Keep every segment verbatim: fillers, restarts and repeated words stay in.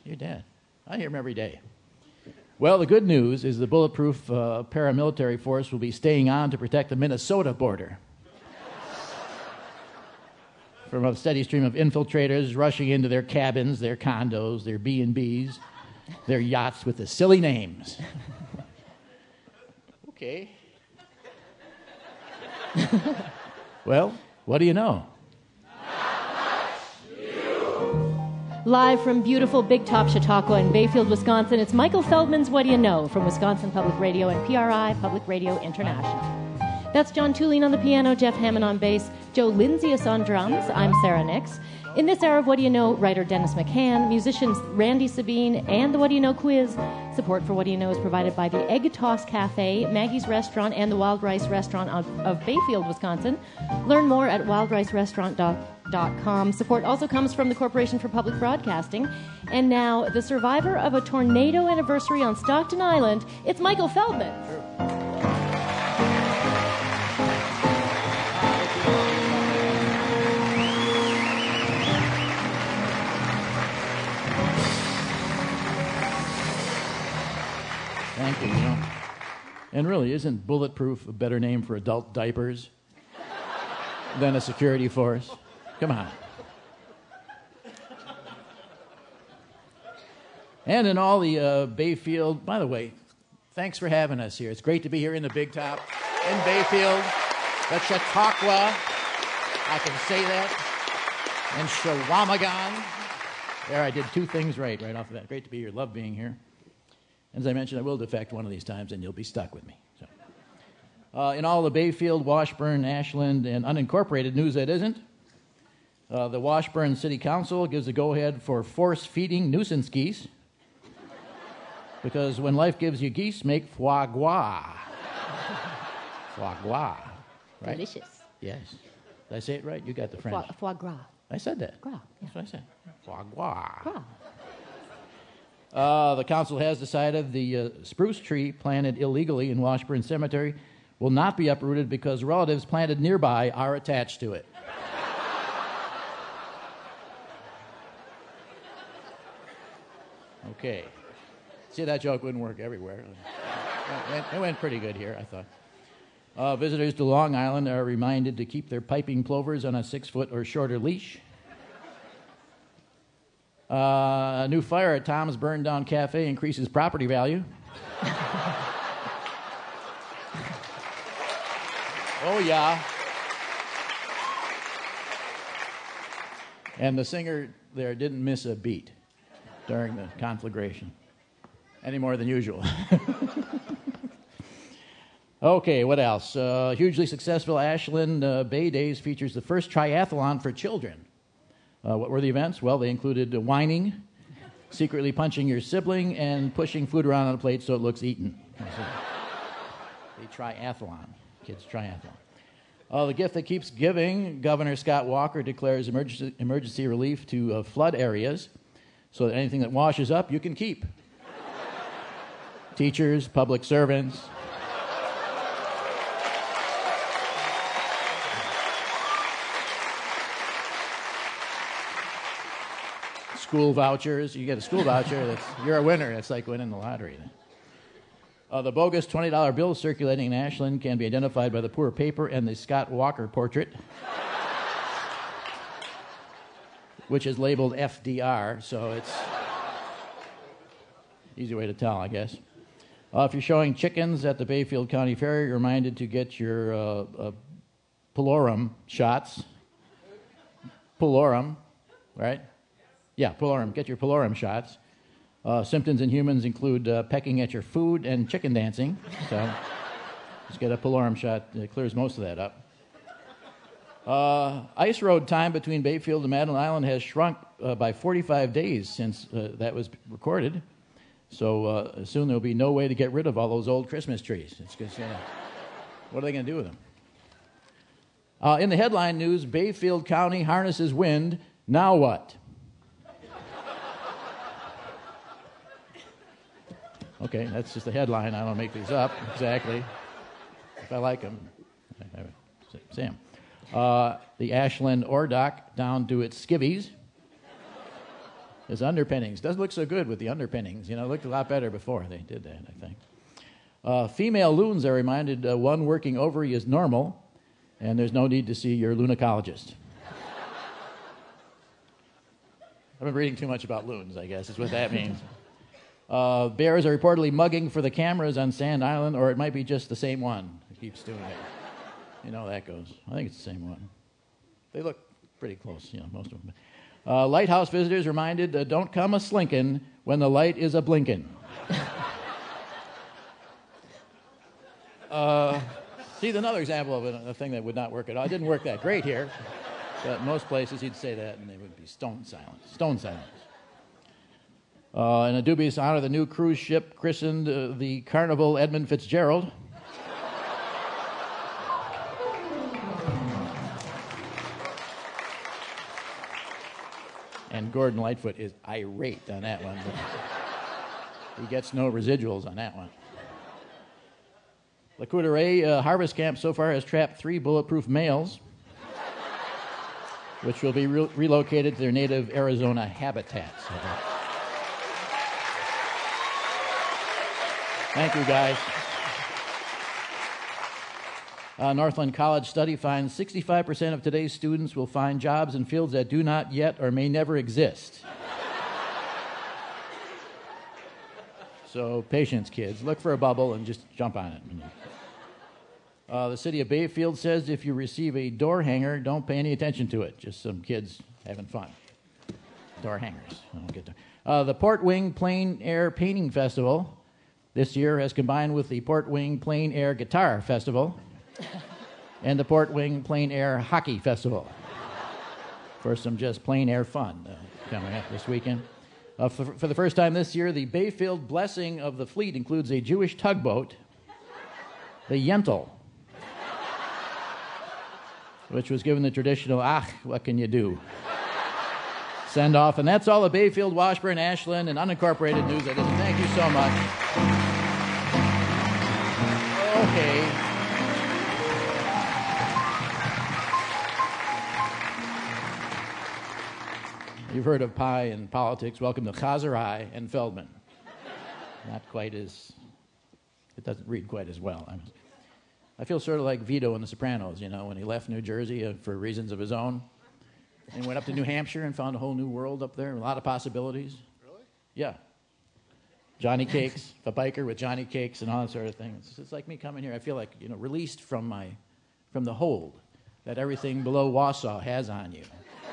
Your dad. I hear him every day. Well, the good news is the bulletproof uh, paramilitary force will be staying on to protect the Minnesota border from a steady stream of infiltrators rushing into their cabins, their condos, their B and B's, their yachts with the silly names. Okay. Well, what do you know? Live from beautiful Big Top Chautauqua in Bayfield, Wisconsin, it's Michael Feldman's What Do You Know from Wisconsin Public Radio and P R I Public Radio International. That's John Tulane on the piano, Jeff Hammond on bass, Joe Linzius on drums. I'm Sarah Nix. In this hour of What Do You Know, writer Dennis McCann, musicians Randy Sabine, and the What Do You Know quiz. Support for What Do You Know is provided by the Egg Toss Cafe, Maggie's Restaurant, and the Wild Rice Restaurant of, of Bayfield, Wisconsin. Learn more at wild rice restaurant dot com. Support also comes from the Corporation for Public Broadcasting. And now, the survivor of a tornado anniversary on Stockton Island, it's Michael Feldman. Thank you, you know. And really, isn't bulletproof a better name for adult diapers than a security force? Come on. And in all the uh, Bayfield, by the way, thanks for having us here. It's great to be here in the Big Top, in Bayfield, the Chautauqua, I can say that, and Shawamagon. There, I did two things right, right off the bat. Great to be here. Love being here. As I mentioned, I will defect one of these times, and you'll be stuck with me. So, uh, in all the Bayfield, Washburn, Ashland, and unincorporated news that isn't, uh, the Washburn City Council gives the go-ahead for force-feeding nuisance geese, because when life gives you geese, make foie gras. Foie gras, right? Delicious. Yes. Did I say it right? You got the French. Foie, foie gras. I said that. Gras. Yeah. That's what I said. Foie gras. Gras. Uh, the council has decided the uh, spruce tree planted illegally in Washburn Cemetery will not be uprooted because relatives planted nearby are attached to it. Okay. See, that joke wouldn't work everywhere. It went, it went pretty good here, I thought. Uh, visitors to Long Island are reminded to keep their piping plovers on a six-foot or shorter leash. Uh, a new fire at Tom's Burned Down Cafe increases property value. Oh, yeah. And the singer there didn't miss a beat during the conflagration, any more than usual. Okay, what else? Uh, hugely successful Ashland uh, Bay Days features the first triathlon for children. Uh, what were the events? Well, they included uh, whining, secretly punching your sibling, and pushing food around on a plate so it looks eaten. The triathlon, kids' triathlon. Uh, the gift that keeps giving, Governor Scott Walker declares emergency, emergency relief to uh, flood areas so that anything that washes up, you can keep. Teachers, public servants. School vouchers. You get a school voucher, that's, you're a winner. It's like winning the lottery. Uh, the bogus twenty dollar bills circulating in Ashland can be identified by the poor paper and the Scott Walker portrait, which is labeled F D R, so it's easy way to tell, I guess. Uh, if you're showing chickens at the Bayfield County Fair, you're reminded to get your uh, uh, Pulorum shots. Pulorum, right? Yeah, Pulorum. Get your Pulorum shots. Uh, symptoms in humans include uh, pecking at your food and chicken dancing. So just get a Pulorum shot. It clears most of that up. Uh, ice road time between Bayfield and Madeline Island has shrunk uh, by forty-five days since uh, that was recorded. So uh, soon there will be no way to get rid of all those old Christmas trees. It's just, uh, what are they going to do with them? Uh, in the headline news, Bayfield County harnesses wind. Now what? Okay, that's just a headline. I don't make these up exactly. If I like them, I say them. Uh, the Ashland Ordock down to its skivvies. There's underpinnings. Doesn't look so good with the underpinnings. You know, it looked a lot better before they did that, I think. Uh, female loons are reminded uh, one working ovary is normal, and there's no need to see your lunacologist. I've been reading too much about loons, I guess, is what that means. Uh, bears are reportedly mugging for the cameras on Sand Island, or it might be just the same one who keeps doing it. You know how that goes. I think it's the same one. They look pretty close, you know, most of them. Uh, lighthouse visitors reminded, uh, don't come a-slinkin' when the light is a-blinkin'. uh, see, another example of a, a thing that would not work at all. It didn't work that great here, but most places he'd say that and they would be stone silent. Stone silence. Uh, in a dubious honor, the new cruise ship christened uh, the Carnival Edmund Fitzgerald. And Gordon Lightfoot is irate on that one. He gets no residuals on that one. La Coudray uh, Harvest Camp so far has trapped three bulletproof males, which will be re- relocated to their native Arizona habitats. Thank you, guys. A Northland College study finds sixty-five percent of today's students will find jobs in fields that do not yet or may never exist. So patience, kids. Look for a bubble and just jump on it. Uh, the city of Bayfield says if you receive a door hanger, don't pay any attention to it. Just some kids having fun. Door hangers. I don't get there. Uh, the Port Wing Plein Air Painting Festival this year has combined with the Port Wing Plein Air Guitar Festival and the Port Wing Plein Air Hockey Festival for some just plein air fun uh, coming up this weekend. Uh, for, for the first time this year, the Bayfield Blessing of the Fleet includes a Jewish tugboat, the Yentl, which was given the traditional, ach, what can you do? Send off. And that's all the Bayfield, Washburn, Ashland, and unincorporated news. Thank you so much. Okay. You've heard of pie and politics. Welcome to Chazarai and Feldman. Not quite as, it doesn't read quite as well. I'm, I feel sort of like Vito in The Sopranos, you know, when he left New Jersey uh, for reasons of his own and went up to New Hampshire and found a whole new world up there, a lot of possibilities. Really? Yeah. Johnny Cakes, a biker with Johnny Cakes and all that sort of thing. It's, it's like me coming here. I feel like, you know, released from my, from the hold that everything below Wausau has on you.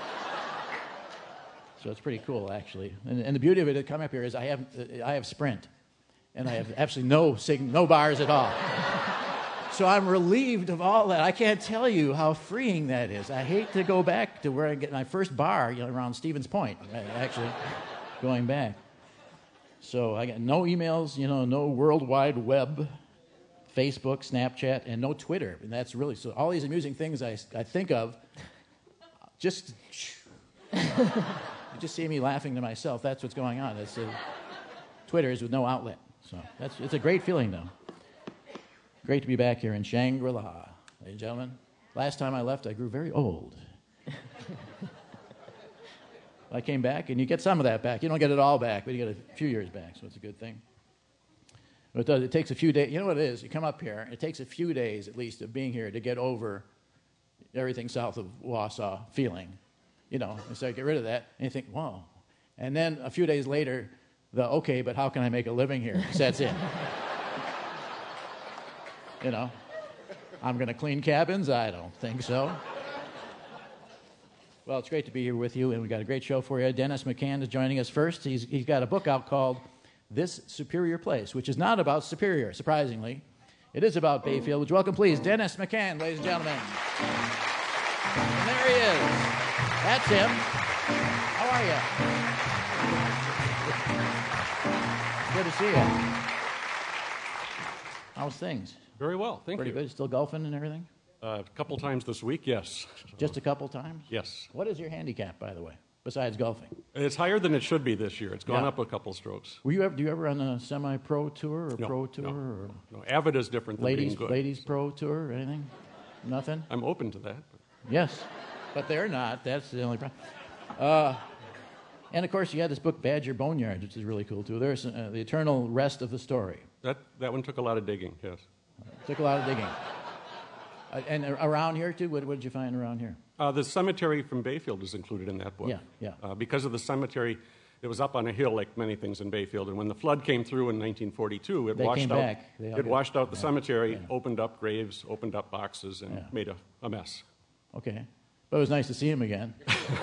So it's pretty cool, actually. And, and the beauty of it, to come up here, is I have uh, I have Sprint, and I have absolutely no sig- no bars at all. So I'm relieved of all that. I can't tell you how freeing that is. I hate to go back to where I get my first bar, you know, around Stevens Point. Actually, going back. So I got no emails, you know, no World Wide Web, Facebook, Snapchat, and no Twitter. And that's really so. All these amusing things I I think of, just. You just see me laughing to myself. That's what's going on. It's, uh, Twitter is with no outlet. So that's it's a great feeling, though. Great to be back here in Shangri-La, ladies and gentlemen. Last time I left, I grew very old. I came back, and you get some of that back. You don't get it all back, but you get a few years back, so it's a good thing. But it does. It takes a few days. You know what it is? You come up here, it takes a few days, at least, of being here to get over everything south of Wausau feeling. You know, and so I get rid of that, and you think, wow. And then a few days later, the, okay, but how can I make a living here sets in. You know, I'm going to clean cabins? I don't think so. Well, it's great to be here with you, and we've got a great show for you. Dennis McCann is joining us first. He's, he's got a book out called This Superior Place, which is not about Superior, surprisingly. It is about Bayfield, which welcome, please, Dennis McCann, ladies and gentlemen. And there he is. That's him. How are you? Good to see you. How's things? Very well, thank Pretty you. good. Still golfing and everything? Uh, a couple times this week, yes. Just a couple times? Yes. What is your handicap, by the way, besides golfing? It's higher than it should be this year. It's gone Yeah. up a couple strokes. Were you ever? Do you ever run a semi-pro tour or No, pro tour no, or no. Avid is different than ladies being good. ladies pro tour or anything? Nothing. I'm open to that. Yes, but they're not. That's the only problem. Uh, And, of course, you had this book, Badger Boneyard, which is really cool, too. There's uh, the eternal rest of the story. That, that one took a lot of digging, yes. Took a lot of digging. Uh, and uh, around here, too? What, what did you find around here? Uh, the cemetery from Bayfield is included in that book. Yeah, yeah. Uh, because of the cemetery, it was up on a hill like many things in Bayfield, and when the flood came through in nineteen forty-two, it They washed came out. back. They all It got- washed out the yeah, cemetery, yeah. opened up graves, opened up boxes, and Yeah. made a, a mess. Okay. But it was nice to see him again.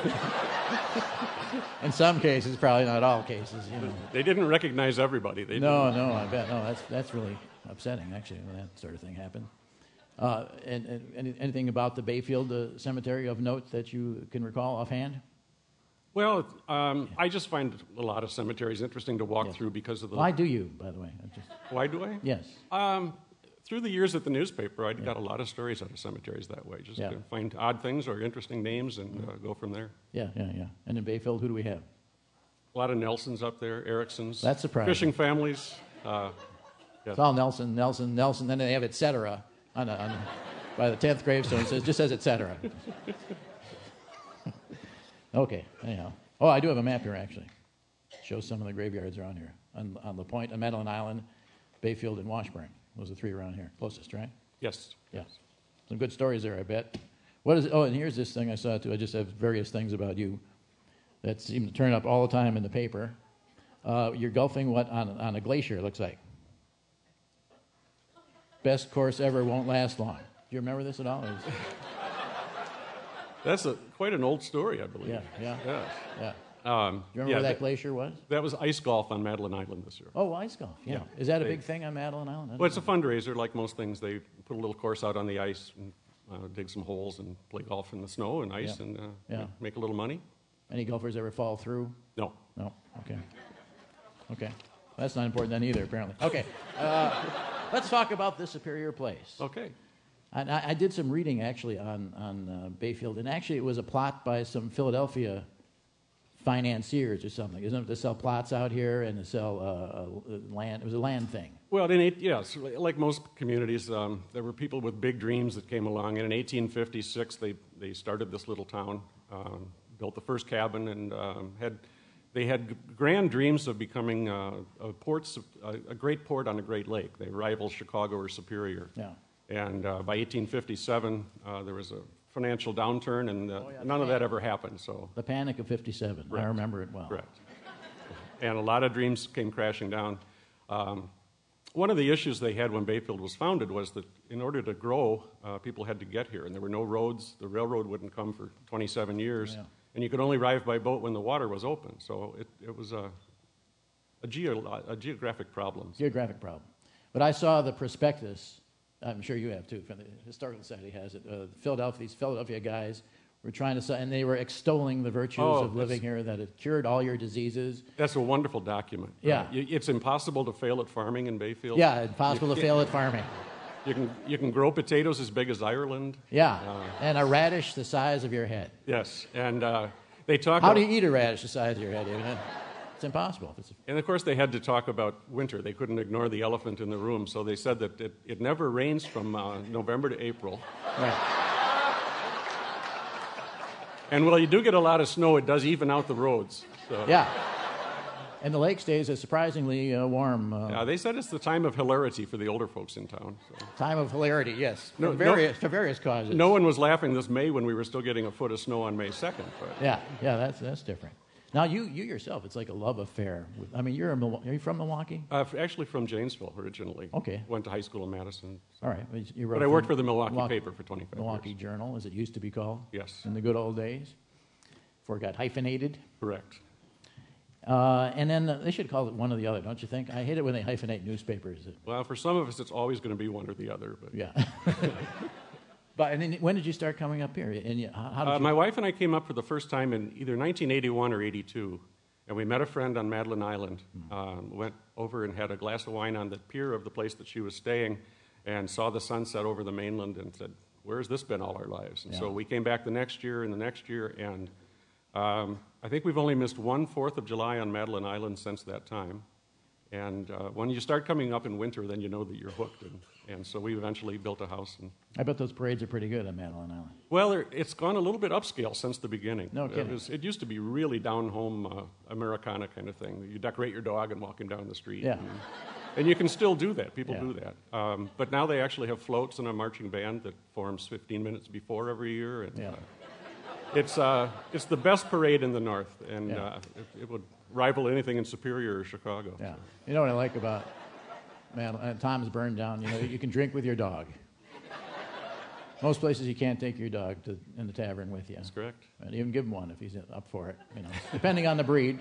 In some cases, probably not all cases, you know. They didn't recognize everybody. They No, didn't. no, I bet. No, that's that's really upsetting, actually, when that sort of thing happened. Uh, and, and any, anything about the Bayfield uh, Cemetery of note that you can recall offhand? Well, um, I just find a lot of cemeteries interesting to walk Yes. through because of the. Why do you, by the way? I just, Why do I? yes. Um, through the years at the newspaper, I got a lot of stories out of cemeteries that way. Just Yeah. to find odd things or interesting names and uh, go from there. Yeah, yeah, yeah. And in Bayfield, who do we have? A lot of Nelsons up there, Ericksons. That's surprising. Fishing families. Uh, It's all Nelson, Nelson, Nelson. Then they have et cetera on, a, on a, by the tenth gravestone. It says, just says et cetera. Okay, anyhow. Oh, I do have a map here, actually. Shows some of the graveyards around here. On, on La Pointe, on Madeline Island, Bayfield, and Washburn. Those are three around here. Closest, right? yes. Yeah. Some good stories there, I bet. What is it? Oh, and here's this thing I saw, too. I just have various things about you that seem to turn up all the time in the paper. Uh, you're golfing, what, on, on a glacier, it looks like. Best course ever, won't last long. Do you remember this at all? It was- That's a, quite an old story, I believe. yeah, yeah, Yes. yeah. Um, Do you remember yeah, where that, that, glacier was? that was ice golf on Madeline Island this year. Oh, ice golf, yeah. Yeah. Is that a They- big thing on Madeline Island? I don't Well, it's a know. fundraiser, like most things. They put a little course out on the ice and uh, dig some holes and play golf in the snow and ice Yeah. and uh, Yeah. make a little money. Any golfers ever fall through? No. No? Okay. Okay. That's not important then either, apparently. Okay. Uh, let's talk about the Superior Place. Okay. And I, I did some reading, actually, on, on uh, Bayfield, and actually it was a plot by some Philadelphia financiers or something, isn't it, to sell plots out here and to sell uh, uh, land. It was a land thing. Well, in eight, yes, like most communities, um, there were people with big dreams that came along. And in eighteen fifty-six, they, they started this little town, um, built the first cabin, and um, had they had grand dreams of becoming uh, a, ports, a, a great port on a great lake. They rivaled Chicago or Superior. Yeah. And uh, by eighteen fifty-seven, uh, there was a financial downturn, and uh, Oh, yeah, none of the that ever happened. So The Panic of fifty-seven. I Correct. remember it well. correct. And a lot of dreams came crashing down. Um, one of the issues they had when Bayfield was founded was that in order to grow, uh, people had to get here, and there were no roads. The railroad wouldn't come for twenty-seven years, Yeah. and you could only arrive by boat when the water was open. So it, it was a, a, geo, a geographic problem. Geographic problem. But I saw the prospectus. I'm sure you have too. From the Historical Society has it. Uh, Philadelphia, these Philadelphia guys were trying to sell, and they were extolling the virtues Oh, of living here, that it cured all your diseases. That's a wonderful document. Yeah. Uh, y- it's impossible to fail at farming in Bayfield. Yeah, impossible to fail at farming. You can, you can grow potatoes as big as Ireland. Yeah, Uh, and a radish the size of your head. Yes, and uh, they talk. How about, do you eat a radish the size of your head? David? It's impossible. It's, And of course, they had to talk about winter. They couldn't ignore the elephant in the room, so they said that it, it never rains from uh, November to April. right. And while you do get a lot of snow, it does even out the roads. So, Yeah. And the lake stays a surprisingly uh, warm. Uh, uh, they said it's the time of hilarity for the older folks in town. So. Time of hilarity, yes, No- for, various, for various causes. No one was laughing this May when we were still getting a foot of snow on May second. But Yeah, yeah, that's that's different. Now you you yourself, it's like a love affair. With, I mean, you're a Milwa- are you from Milwaukee? uh, f- actually, from Janesville originally. Okay. Went to high school in Madison. All right, but you wrote But I worked for the Milwaukee, paper for twenty-five Milwaukee years. Journal, as it used to be called. Yes. In the good old days, before it got hyphenated. Correct. Uh, and then uh, they should call it one or the other, don't you think? I hate it when they hyphenate newspapers. It- Well, for some of us, it's always going to be one or the other. But yeah. But and then when did you start coming up here? And you, how, how did Uh, you? my wife and I came up for the first time in either nineteen eighty-one or eighty-two, and we met a friend on Madeline Island. Um, went over and had a glass of wine on the pier of the place that she was staying, and saw the sunset over the mainland, and said, "Where's this been all our lives?" And Yeah. so we came back the next year and the next year, and um, I think we've only missed one Fourth of July on Madeline Island since that time. And uh, when you start coming up in winter, then you know that you're hooked. And, and so we eventually built a house. And I bet those parades are pretty good on Madeline Island. well, it's gone a little bit upscale since the beginning. No kidding. It, was, it used to be really down-home uh, Americana kind of thing. You decorate your dog and walk him down the street. Yeah. And, and you can still do that. People Yeah. do that. Um, but now they actually have floats and a marching band that forms fifteen minutes before every year. And, Yeah. uh, it's, uh, it's the best parade in the North, and Yeah. uh, it, it would rival anything in Superior or Chicago. Yeah. So. You know what I like about Madeline? Uh, Tom's Burned Down. You know, you can drink with your dog. Most places you can't take your dog to in the tavern with you. That's correct. And even give him one if he's up for it. You know, depending on the breed.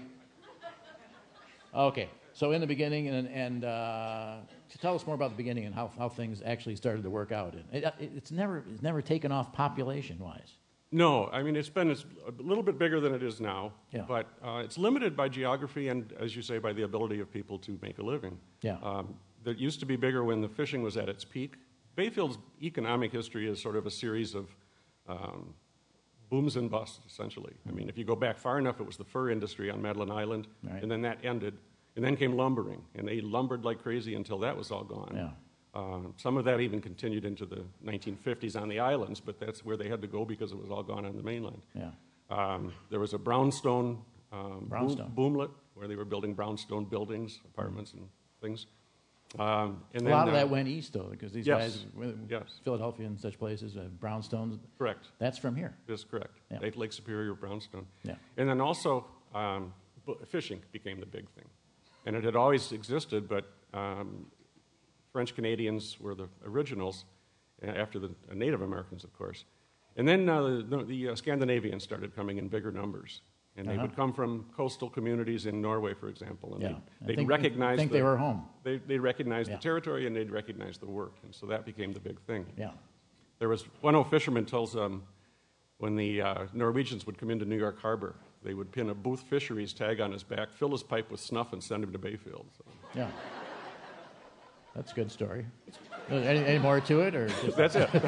Okay. So in the beginning, and and uh, tell us more about the beginning and how, how things actually started to work out. It, it, it's never it's never taken off population wise. No, I mean, it's been it's a little bit bigger than it is now, Yeah. but uh, it's limited by geography and, as you say, by the ability of people to make a living. Yeah. Um, that used to be bigger when the fishing was at its peak. Bayfield's economic history is sort of a series of um, booms and busts, essentially. I mean, if you go back far enough, it was the fur industry on Madeline Island, Right. and then that ended, and then came lumbering, and they lumbered like crazy until that was all gone. Yeah. Uh, some of that even continued into the nineteen fifties on the islands, but that's where they had to go because it was all gone on the mainland. Yeah. Um, there was a brownstone, um, Brownstone. Boom, boomlet where they were building brownstone buildings, apartments, and things. Um, and A then, lot of uh, that went east though, because these yes. guys, Yes. Philadelphia and such places, uh, brownstones. Correct. That's from here. Is correct. Yeah. Lake, Lake Superior, Brownstone. Yeah. And then also um, bu- fishing became the big thing, and it had always existed, but um, French Canadians were the originals, uh, after the uh, Native Americans, of course. And then uh, the, the uh, Scandinavians started coming in bigger numbers. And they Uh-huh. would come from coastal communities in Norway, for example. And Yeah. they'd, I they'd think, recognize think the, they were home. They, they'd recognize Yeah. the territory and they'd recognize the work. And so that became the big thing. Yeah. There was one old fisherman tells um, when the uh, Norwegians would come into New York Harbor, they would pin a Booth Fisheries tag on his back, fill his pipe with snuff, and send him to Bayfield. So. Yeah. That's a good story. Any, any more to it, or just... That's it.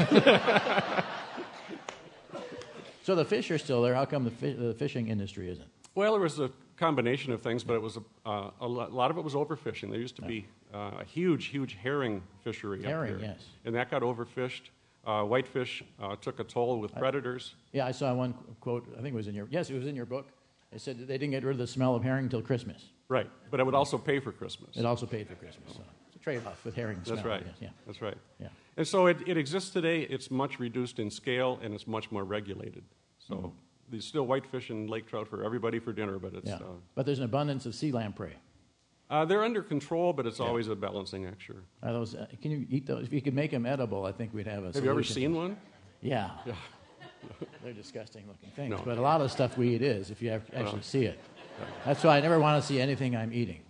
So the fish are still there. How come the, fi- the fishing industry isn't? Well, there was a combination of things, but it was a, uh, a lo- lot of it was overfishing. There used to be uh, a huge, huge herring fishery Herring, up here. yes. And that got overfished. Uh, whitefish uh, took a toll with predators. Yeah, I saw one quote. I think it was in your. Yes, it was in your book. It said that they didn't get rid of the smell of herring until Christmas. Right, but it would also pay for Christmas. It also paid for Christmas. So it's a trade-off with herring smell. That's right. I guess. Yeah. That's right. Yeah. And so it, it exists today. It's much reduced in scale, and it's much more regulated. So Mm-hmm. there's still whitefish and lake trout for everybody for dinner, but it's Yeah. uh, But there's an abundance of sea lamprey. uh, they're under control, but it's always a balancing act, sure. Are those? Uh, can you eat those? If you could make them edible, I think we'd have a. Have you ever solution. seen one? Yeah. Yeah. They're disgusting looking things. No. But a lot of the stuff we eat is, if you have- actually Well, see it. That's why I never want to see anything I'm eating.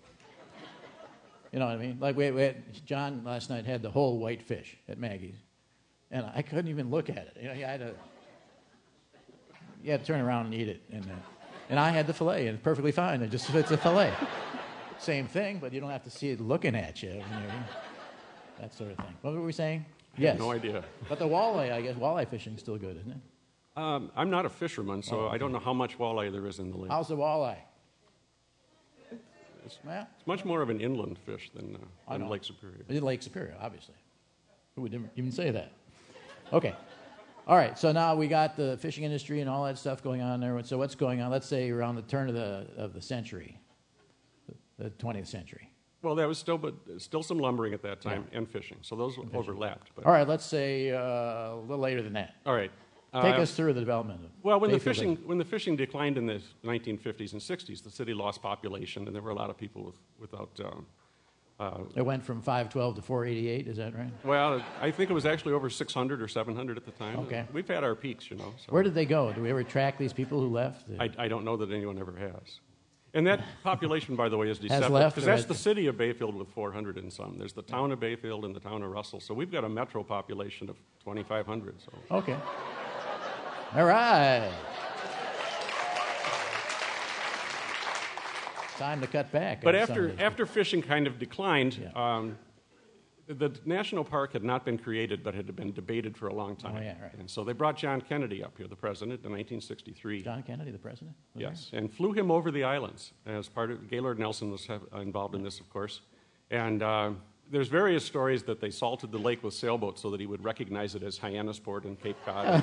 You know what I mean? Like we, we had, John last night had the whole white fish at Maggie's, and I couldn't even look at it. You know, you had to, you had to turn around and eat it, and uh, and I had the fillet, and it's perfectly fine. It just it's a fillet, same thing, but you don't have to see it looking at you. You know, that sort of thing. What were we saying? I Yes. have no idea. But the walleye, I guess, walleye fishing's still good, isn't it? Um, I'm not a fisherman, so Oh, okay. I don't know how much walleye there is in the lake. How's the walleye? It's, Well, it's much more of an inland fish than, uh, I than know. Lake Superior. in Lake Superior, obviously. Who would ever even say that? Okay. All right, so now we got the fishing industry and all that stuff going on there. So what's going on, let's say, around the turn of the, of the century, the twentieth century? Well, there was still, but still some lumbering at that time and fishing, so those overlapped. But All right, let's say uh, a little later than that. all right. Take Uh, us through the development of Well, when the Bayfield fishing Lake. when the fishing declined in the nineteen fifties and sixties, the city lost population, and there were a lot of people with, without. Um, uh, It went from five twelve to four eighty-eight, is that right? well, I think it was actually over six hundred or seven hundred at the time. Okay. We've had our peaks, you know. So Where did they go? Do we ever track these people who left? I, I don't know that anyone ever has. And that population, by the way, is deceptive left because or that's has- the city of Bayfield with four hundred and some. There's the town of Bayfield and the town of Russell. So we've got a metro population of twenty-five hundred. So. Okay. All right. Time to cut back. But on after some of these. after fishing kind of declined, Yeah. um, The national park had not been created, but had been debated for a long time. Oh, yeah, right. And so they brought John Kennedy up here, the president, in nineteen sixty-three. John Kennedy, the president? Was Yes, and flew him over the islands as part of, Gaylord Nelson was have, involved in this, of course. And uh, there's various stories that they salted the lake with sailboats so that he would recognize it as Hyannisport and Cape Cod.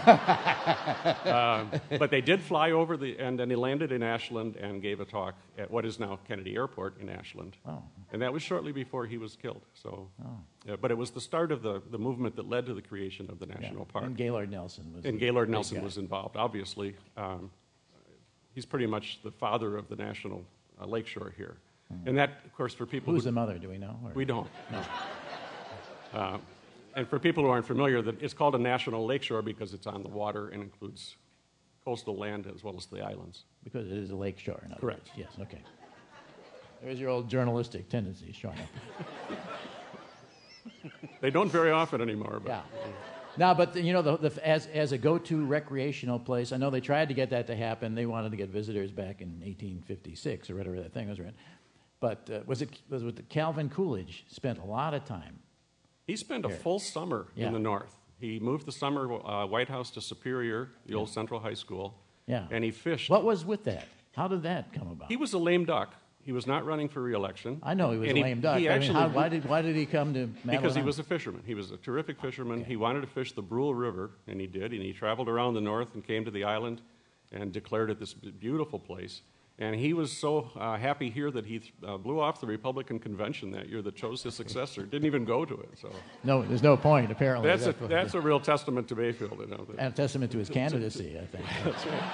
uh, but they did fly over, the, and then he landed in Ashland and gave a talk at what is now Kennedy Airport in Ashland. Oh. And that was shortly before he was killed. So, Oh. yeah, but it was the start of the, the movement that led to the creation of the national Yeah. park. And Gaylord Nelson was. And the Gaylord big Nelson guy. was involved, obviously. Um, he's pretty much the father of the national uh, lakeshore here. Mm-hmm. And that, of course, for people Who's who... the mother, do we know? Or? We don't. No. uh, and for people who aren't familiar, that it's called a national lakeshore because it's on the water and includes coastal land as well as the islands. Because it is a lake shore, in other Correct. words. Yes, okay. There's your old journalistic tendencies showing up. They don't very often anymore. But Yeah. Now, but the, you know, the, the, as as a go-to recreational place, I know they tried to get that to happen. They wanted to get visitors back in eighteen fifty-six or whatever that thing was written. But uh, was it was it Calvin Coolidge spent a lot of time? He spent a Here. full summer Yeah. in the north. He moved the summer uh, White House to Superior, the old Central High School, Yeah. and he fished. What was with that? How did that come about? He was a lame duck. He was not running for re-election. I know he was And a lame duck. He but I mean, actually, how, why did why did he come to Madeline because he Island? was a fisherman. He was a terrific fisherman. He wanted to fish the Brule River, and he did. And he traveled around the north and came to the island and declared it this beautiful place. And he was so uh, happy here that he uh, blew off the Republican convention that year that chose his successor. Didn't even go to it. So No, there's no point apparently. that's a That- that's a real testament to Bayfield. You know, that- and a testament to his candidacy, I think. That's right.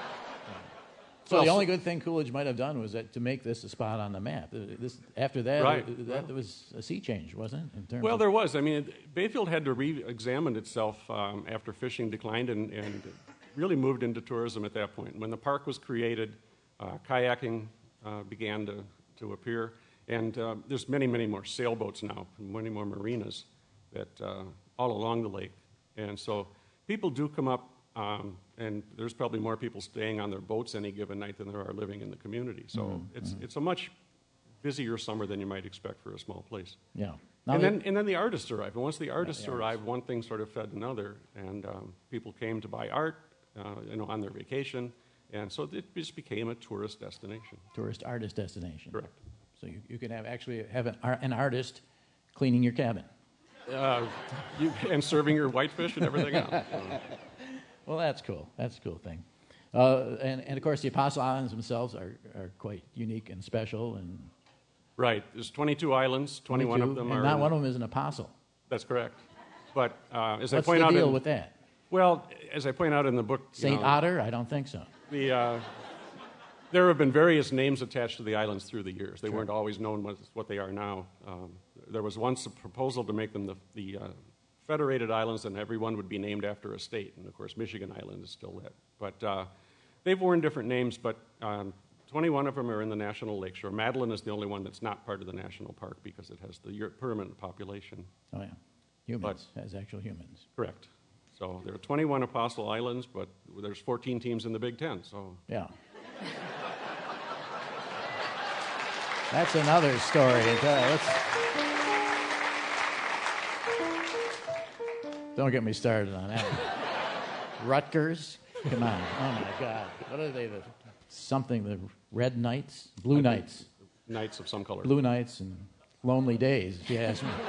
So Well, the only good thing Coolidge might have done was that to make this a spot on the map. Uh, This, after that, Right. uh, that Well- was a sea change, wasn't it? In terms Well, of, there was. I mean, it- Bayfield had to re-examine itself um, after fishing declined and, and really moved into tourism at that point. When the park was created, uh, kayaking uh, began to, to appear, and uh, there's many, many more sailboats now, many more marinas that uh, all along the lake. And so people do come up, um, and there's probably more people staying on their boats any given night than there are living in the community. So Mm-hmm. it's, it's a much busier summer than you might expect for a small place. yeah. Now And the- then, and then the artists arrived. And once the artists the arrived, one thing sort of fed another, and um, people came to buy art, uh, you know, on their vacation, and so it just became a tourist destination. tourist artist destination. Correct. So you, you can have actually have an, ar- an artist cleaning your cabin. Uh, you, and serving your whitefish and everything else. So, Well, that's cool. That's a cool thing. Uh, and, and of course, the Apostle Islands themselves are, are quite unique and special. And right. There's twenty-two islands. twenty-one of them and are. not in- one of them is an apostle. That's correct. But uh, as I What's point the out, deal in, with that? well, as I point out in the book, you Saint know, Otter? I don't think so. The, uh, there have been various names attached to the islands through the years. They Sure. weren't always known what, what they are now. Um, there was once a proposal to make them the, the uh, Federated Islands, and everyone would be named after a state. And of course, Michigan Island is still that. But uh, they've worn different names, but um, twenty-one of them are in the National Lakeshore. Madeline is the only one that's not part of the national park because it has the year- permanent population. Oh, yeah. Humans, as actual humans. Correct. So there are twenty-one Apostle Islands, but there's fourteen teams in the Big Ten. So Yeah. That's another story. to tell. Let's- Don't get me started on that. Rutgers? Come on. Oh, my God. What are they? The, something, the Red Knights? Blue Knights. Knights of some color. Blue Knights and Lonely Days, if you ask me.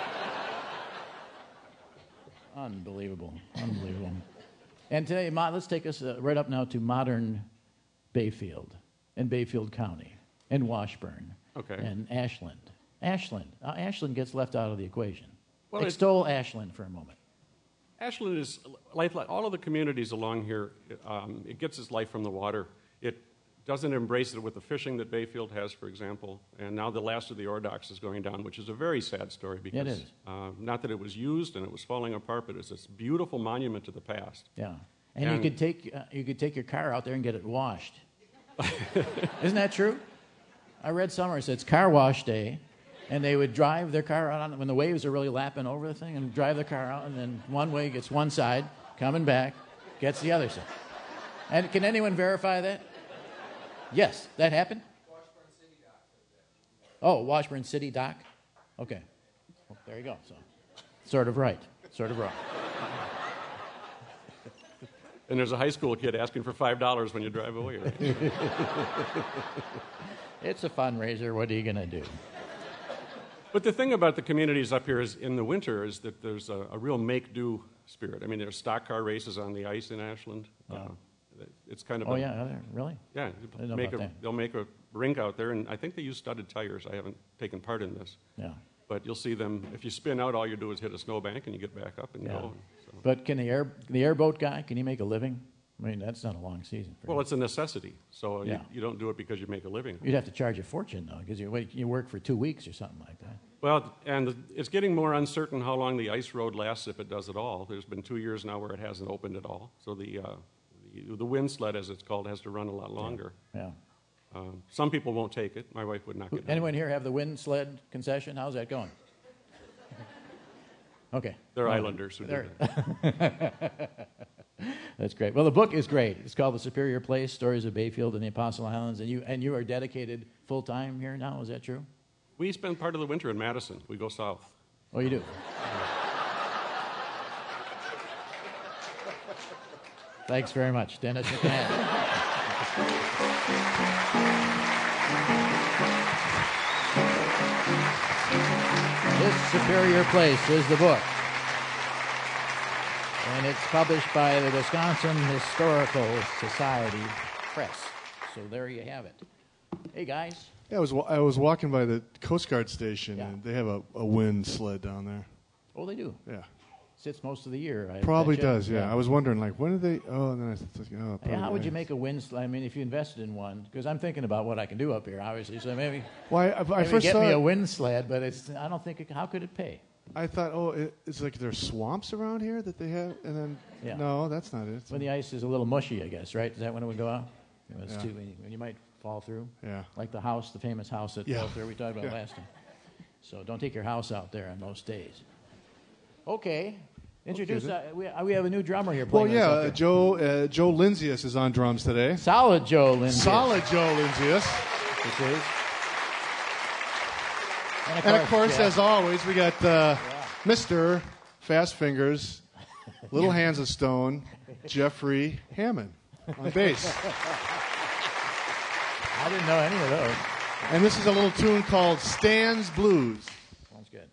Unbelievable. Unbelievable. And today, mo- let's take us uh, right up now to modern Bayfield and Bayfield County and Washburn Okay. and Ashland. Ashland. Uh, Ashland gets left out of the equation. Well, it- Extol Ashland for a moment. Ashland is life. All of the communities along here, um, it gets its life from the water. It doesn't embrace it with the fishing that Bayfield has, for example. And now the last of the ore docks is going down, which is a very sad story because is. Uh, not that it was used and it was falling apart, but it's this beautiful monument to the past. Yeah. And, you And- could take uh, you could take your car out there and get it washed. Isn't that true? I read somewhere it said it's car wash day, and they would drive their car out on, when the waves are really lapping over the thing, and drive the car out, and then one way gets one side, coming back, gets the other side. And can anyone verify that? Yes, that happened. Oh, Washburn City Dock. Okay, well, there you go. So Sort of right. Sort of wrong. And there's a high school kid asking for five dollars when you drive away. Right? It's a fundraiser. What are you going to do? But the thing about the communities up here is in the winter is that there's a, a real make-do spirit. I mean, there's stock car races on the ice in Ashland. Oh, uh, it's kind of oh a, yeah, are there? Really? Yeah, I didn't know make about a, that. they'll make a rink out there, and I think they use studded tires. I haven't taken part in this. Yeah. But you'll see them, if you spin out, all you do is hit a snowbank and you get back up and Yeah. go. So. But can the air the airboat guy, can he make a living? I mean, that's not a long season. For Well, him. it's a necessity. So Yeah. you, you don't do it because you make a living. You'd have to charge a fortune, though, because you, wait- you work for two weeks or something like that. Well, and it's getting more uncertain how long the ice road lasts, if it does at all. There's been two years now where it hasn't opened at all. So the, uh, the, the wind sled, as it's called, has to run a lot longer. Yeah. Um, some people won't take it. My wife would not get it. Anyone here have the wind sled concession? How's that going? Okay. They're Well, islanders who do they're- that. That's great. Well, the book is great. It's called The Superior Place, Stories of Bayfield and the Apostle Islands. And you and you are dedicated full-time here now, is that true? We spend part of the winter in Madison. We go south. Oh, you do? Thanks very much, Dennis McCann. This Superior Place is the book. And it's published by the Wisconsin Historical Society Press. So there you have it. Hey, guys. Yeah, I was wa- I was walking by the Coast Guard station, Yeah. and they have a, a wind sled down there. Oh, they do. Yeah, Sits most of the year. I probably bet you. does. Yeah. I was wondering, like, when do they? Oh, and then I was thinking, oh, Yeah, probably how would you ice. make a wind sled? I mean, if you invested in one, because I'm thinking about what I can do up here, obviously. So maybe, Well, I, I, I maybe first get saw me it, a wind sled, but it's. I don't think. It, how could it pay? I thought, oh, it, it's like there's swamps around here that they have, and then Yeah. no, that's not it. It's- When the ice is a little mushy, I guess, right? Is that when it would go out? It was Yeah. too, when you might fall through. Yeah. Like the house, the famous house that Yeah. fell through we talked about Yeah. last time. So don't take your house out there on most days. Okay. Introduce. then. uh, we, uh, we have a new drummer here Well, playing. yeah, with us uh, up here. Joe uh, Joe Linzius is on drums today. Solid Joe Lindsay. Solid Joe Linzius. This is. And of course, Jeff. as always, we got uh, Mister Fast Fingers, Little Hands of Stone, Jeffrey Hammond on bass. I didn't know any of those. And this is a little tune called Stan's Blues. Sounds good.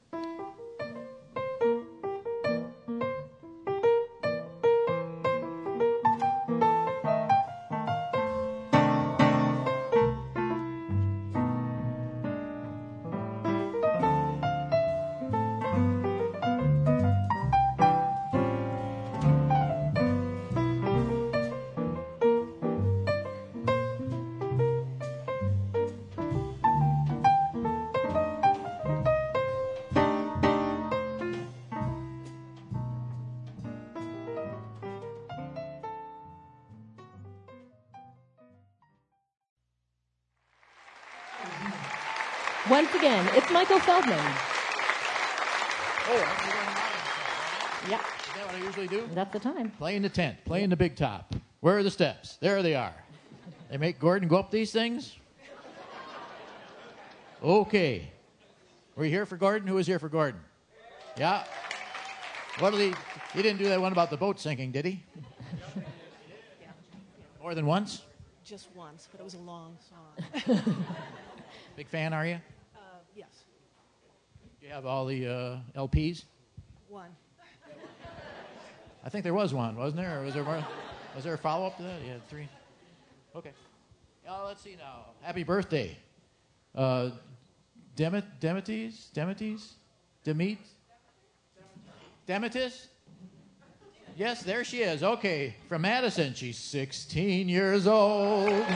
Once again, it's Michael Feldman. Oh, Yeah, is that what I usually do? that's the time. Playing the tent, playing the big top. Where are the steps? There they are. They make Gordon go up these things? Okay. Were you here for Gordon? Who was here for Gordon? Yeah? What did he... He didn't do that one about the boat sinking, did he? More than once? Just once, but it was a long song. Big fan, are you? Uh, yes, You have all the uh, L Ps? one. I think there was one, wasn't there? Or was there more? Was there a follow-up to that? Yeah, three. Okay. Uh, let's see now. Happy birthday. Uh, Demet, Demetes? Demetes? Demet? Demetis? Yes, there she is. Okay, from Madison. She's sixteen years old. There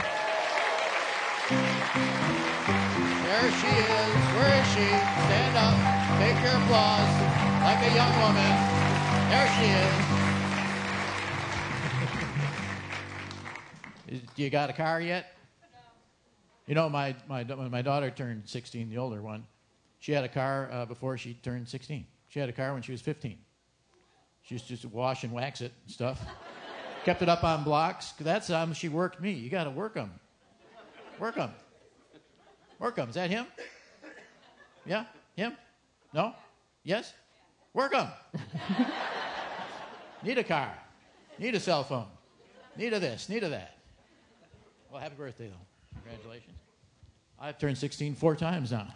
she is. Where is she? Stand up. Take your applause like a young woman. There she is. Is- Do you got a car yet? You know, my, my, when my daughter turned sixteen, the older one, she had a car uh, before she turned sixteen. She had a car when she was fifteen. She used to just wash and wax it and stuff. Kept it up on blocks. That's how she worked me. You got to work them. Work them. Work them. Is that him? Yeah? Him? No? Yes? Work 'em. Need a car. Need a cell phone. Need a this. Need a that. Well, happy birthday, though. Congratulations. I've turned sixteen four times now.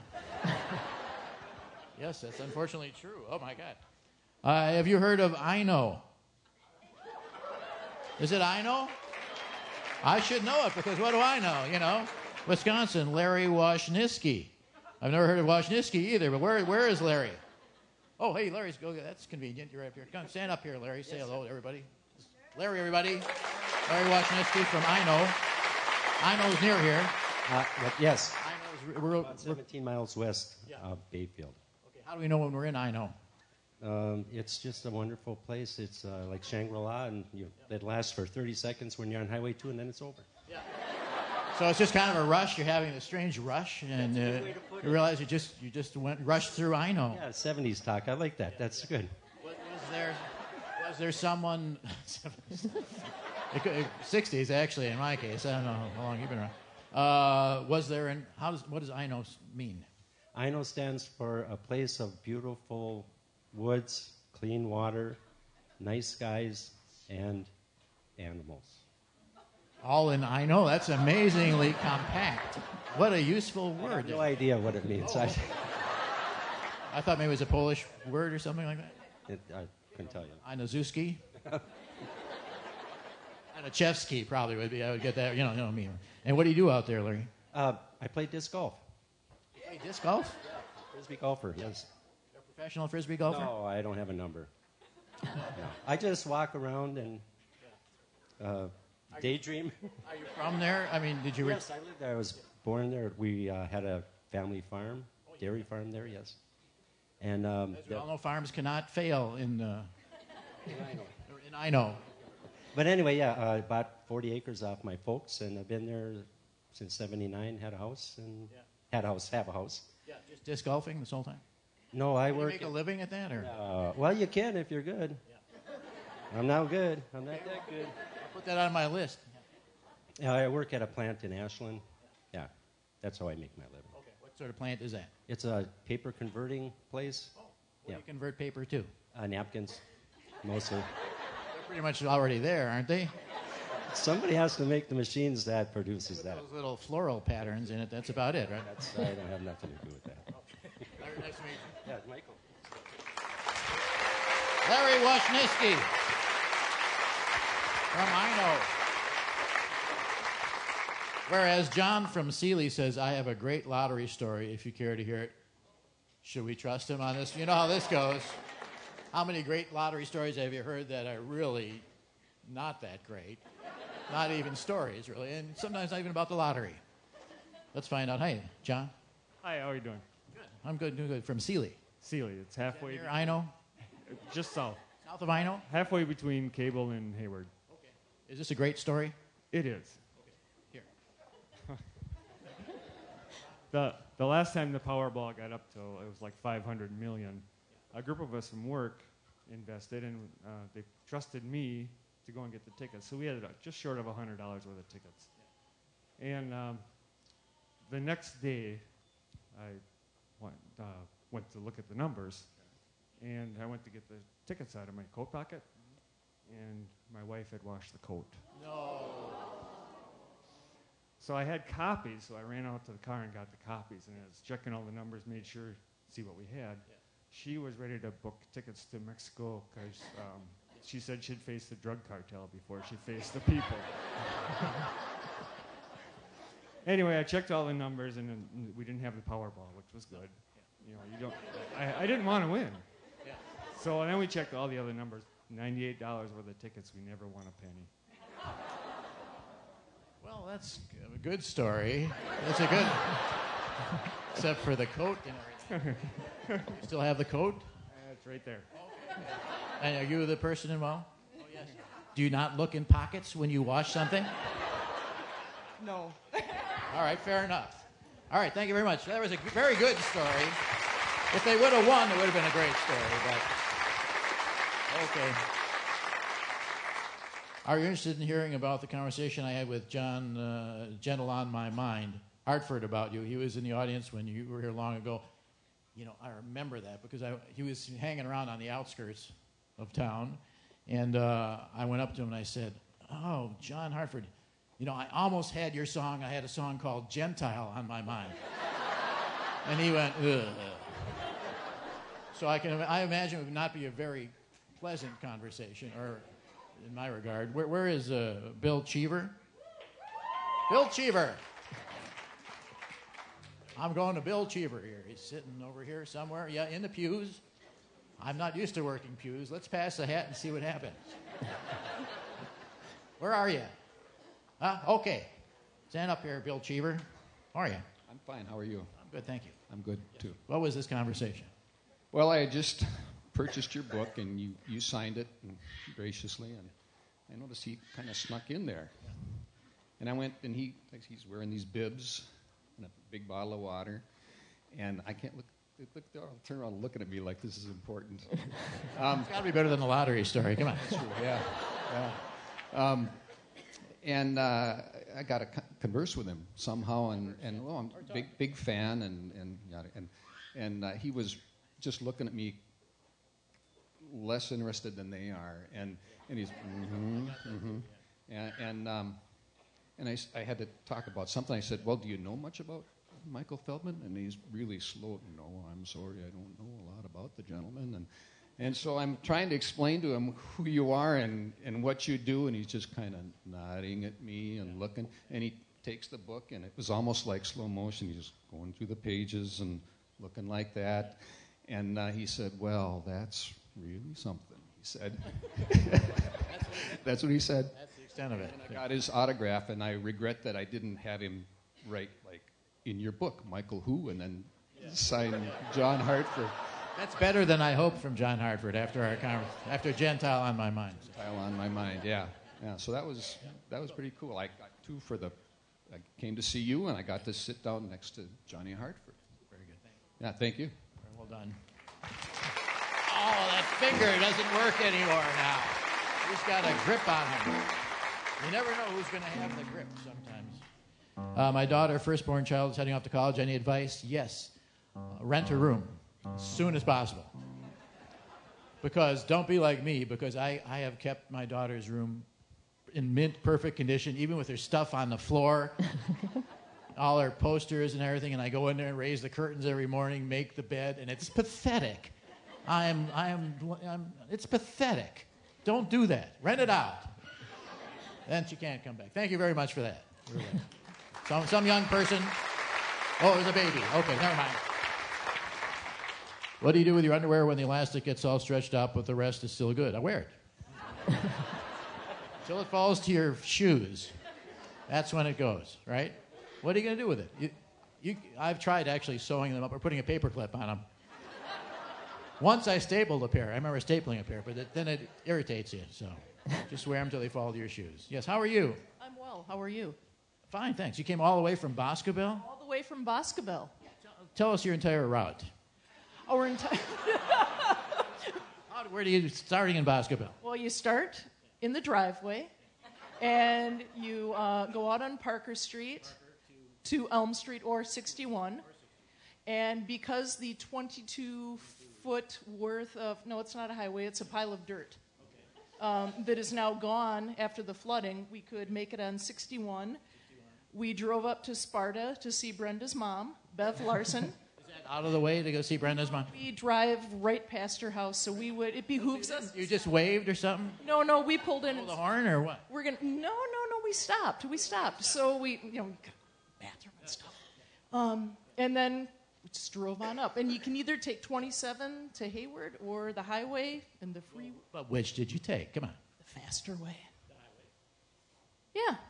Yes, that's unfortunately true. Oh, my God. Uh, have you heard of I Know? Is it I Know? I should know it because what do I know, you know? Wisconsin, Larry Washniski. I've never heard of Washniski either, but where where is Larry? Oh, hey, Larry's go. That's convenient. You're up here. Come stand up here, Larry. Say yes, hello to everybody. Larry, everybody. Larry Washniski from I Know. I Know's near here. Uh, but yes. I Know's we're, about seventeen miles west yeah. of Bayfield. Okay, how do we know when we're in I Know? Um, it's just a wonderful place. It's uh, like Shangri-La, and you, it lasts for thirty seconds when you're on Highway two, and then it's over. Yeah. So it's just kind of a rush. You're having a strange rush, and uh, you realize you just you just went rushed through I Know. Yeah, seventies talk. I like that. Yeah, That's yeah. good. Was, was there was there someone? it could, sixties actually in my case. I don't know how long you've been around. Uh, was there and how does what does I Know mean? I Know stands for a place of beautiful woods, clean water, nice skies, and animals. All in I Know. That's amazingly compact. What a useful word. I have no idea what it means. Oh. I, I thought maybe it was a Polish word or something like that. it, I couldn't tell you. Inozuski. Inochevsky probably would be. I would get that. You know, you know me. And what do you do out there, Larry? Uh, I play disc golf. You play disc golf? Yeah, frisbee golfer, yes. You're a professional frisbee golfer? No, I don't have a number. No. I just walk around and uh, daydream. Are you from there? I mean, did you... Yes, I lived there. I was born there. We uh, had a family farm, dairy farm there, yes. And um, As we all know, farms cannot fail in... Uh, in I Know. in I Know. But anyway, yeah, I bought forty acres off my folks, and I've been there since seventy-nine, had a house, and Yeah. had a house, have a house. Yeah, just disc golfing this whole time? No, I Can you work... make a living at that? Or? Uh, well, you can if you're good. Yeah. I'm not good. I'm not that good. I'll put that on my list. Yeah, I work at a plant in Ashland. Yeah, that's how I make my living. Okay. What sort of plant is that? It's a paper converting place. Oh, what Yeah. do you convert paper to? Uh, napkins, mostly. They're pretty much already there, aren't they? Somebody has to make the machines that produces that. Those little floral patterns in it, that's about it, right? That's, I don't have nothing to do with that. Larry, nice to meet you. Yeah, Michael. Larry Washniski from I Know. Whereas John from Sealy says, I have a great lottery story if you care to hear it. Should we trust him on this? You know how this goes. How many great lottery stories have you heard that are really not that great? Not even stories, really, and sometimes not even about the lottery. Let's find out. Hey, John. Hi, how are you doing? Good. I'm good, doing good. From Sealy. Sealy, it's halfway, Near I Know? just south, South of I Know? halfway between Cable and Hayward. Okay. Is this a great story? It is. Here. The the last time the Powerball got up to, it was like five hundred million. A group of us from work invested, and uh, they trusted me to go and get the tickets. So we had uh, just short of one hundred dollars worth of tickets. And um, the next day, I went, uh, went to look at the numbers, and I went to get the tickets out of my coat pocket, and my wife had washed the coat. No. So I had copies, so I ran out to the car and got the copies, and I was checking all the numbers, made sure, see what we had. Yeah. She was ready to book tickets to Mexico because um, she said she'd face the drug cartel before she faced the people. Anyway, I checked all the numbers, and, and we didn't have the Powerball, which was good. Yeah. You know, you don't. I, I didn't want to win. Yeah. So then we checked all the other numbers. Ninety-eight dollars worth of tickets. We never won a penny. Well, that's a good story. That's a good... Except for the coat and everything. You still have the coat? Uh, it's right there. And are you the person involved? Oh, yes. Do you not look in pockets when you wash something? No. All right, fair enough. All right, thank you very much. That was a very good story. If they would have won, it would have been a great story, but... Okay. Are you interested in hearing about the conversation I had with John uh, Gentle on My Mind, Hartford, about you? He was in the audience when you were here long ago. you know, I remember that because I, he was hanging around on the outskirts of town, and uh, I went up to him and I said, "Oh, John Hartford, you know, I almost had your song. I had a song called Gentile on my mind." And he went, ugh. So I can, I imagine it would not be a very pleasant conversation, or in my regard. Where, where is uh, Bill Cheever? Bill Cheever. I'm going to Bill Cheever here. He's sitting over here somewhere. Yeah, in the pews. I'm not used to working pews. Let's pass the hat and see what happens. Where are you? Huh? Okay. Stand up here, Bill Cheever. How are you? I'm fine. How are you? I'm good, thank you. I'm good, too. What was this conversation? Well, I had just purchased your book, and you, you signed it and graciously, and I noticed he kind of snuck in there. And I went, and he he's wearing these bibs and a big bottle of water, and I can't look. Look, they're all turn around looking at me like this is important. Um, it's got to be better than the lottery story. Come on. That's true, yeah. yeah. Um, and uh, I got to converse with him somehow, and, and oh, I'm a big, big fan, and and and, and uh, he was just looking at me less interested than they are, and and he's mm-hmm, mm-hmm. and and, um, and I, I had to talk about something. I said, "Well, do you know much about Michael Feldman?" And he's really slow. "No, I'm sorry, I don't know a lot about the gentleman." And and so I'm trying to explain to him who you are and, and what you do, and he's just kind of nodding at me and looking. And he takes the book, and it was almost like slow motion. He's just going through the pages and looking like that. And uh, he said, "Well, that's really something," he said. That's what he said. That's the extent of it. And I got his autograph, and I regret that I didn't have him write, like, in your book, Michael who, and then yeah. sign John Hartford. That's better than I hoped from John Hartford after our conversation, after Gentile on my mind. Gentile on my mind, yeah, yeah. So that was that was pretty cool. I got two for the. I came to see you, and I got to sit down next to Johnny Hartford. Very good. Thank you. Yeah, thank you. Very well done. Oh, that finger doesn't work anymore now. He's got a grip on him. You never know who's going to have the grip sometimes. Uh, my daughter, firstborn child, is heading off to college. Any advice? Yes. Uh, rent a room as soon as possible. Because don't be like me, because I, I have kept my daughter's room in mint perfect condition, even with her stuff on the floor, all her posters and everything, and I go in there and raise the curtains every morning, make the bed, and it's pathetic. I am, I am, I'm, it's pathetic. Don't do that. Rent it out. Then she can't come back. Thank you very much for that. Some, some young person. Oh, it was a baby. Okay, never mind. What do you do with your underwear when the elastic gets all stretched out, but the rest is still good? I wear it. Till it falls to your shoes. That's when it goes, right? What are you going to do with it? You, you, I've tried actually sewing them up or putting a paper clip on them. Once I stapled a pair. I remember stapling a pair, but it, then it irritates you. So just wear them till they fall to your shoes. Yes, how are you? I'm well. How are you? Fine, thanks. You came all the way from Boscobel? All the way from Boscobel. Tell us your entire route. Our entire... Where do you, starting in Boscobel? Well, you start in the driveway, and you uh, go out on Parker Street Parker to... to Elm Street or sixty-one. And because the twenty-two foot worth of, no, it's not a highway, it's a pile of dirt okay. um, that is now gone after the flooding, we could make it on sixty-one. We drove up to Sparta to see Brenda's mom, Bev Larson. Is that out of the way to go see Brenda's mom? We drive right past her house, so we would, it behooves us. You just waved or something? No, no, we pulled in. Pulled the horn or what? We're going to, no, no, no, we stopped. We stopped. So we, you know, bathroom and stuff. Um, and then we just drove on up. And you can either take twenty-seven to Hayward or the highway and the free. But which did you take? Come on. The faster way. The highway? Yeah.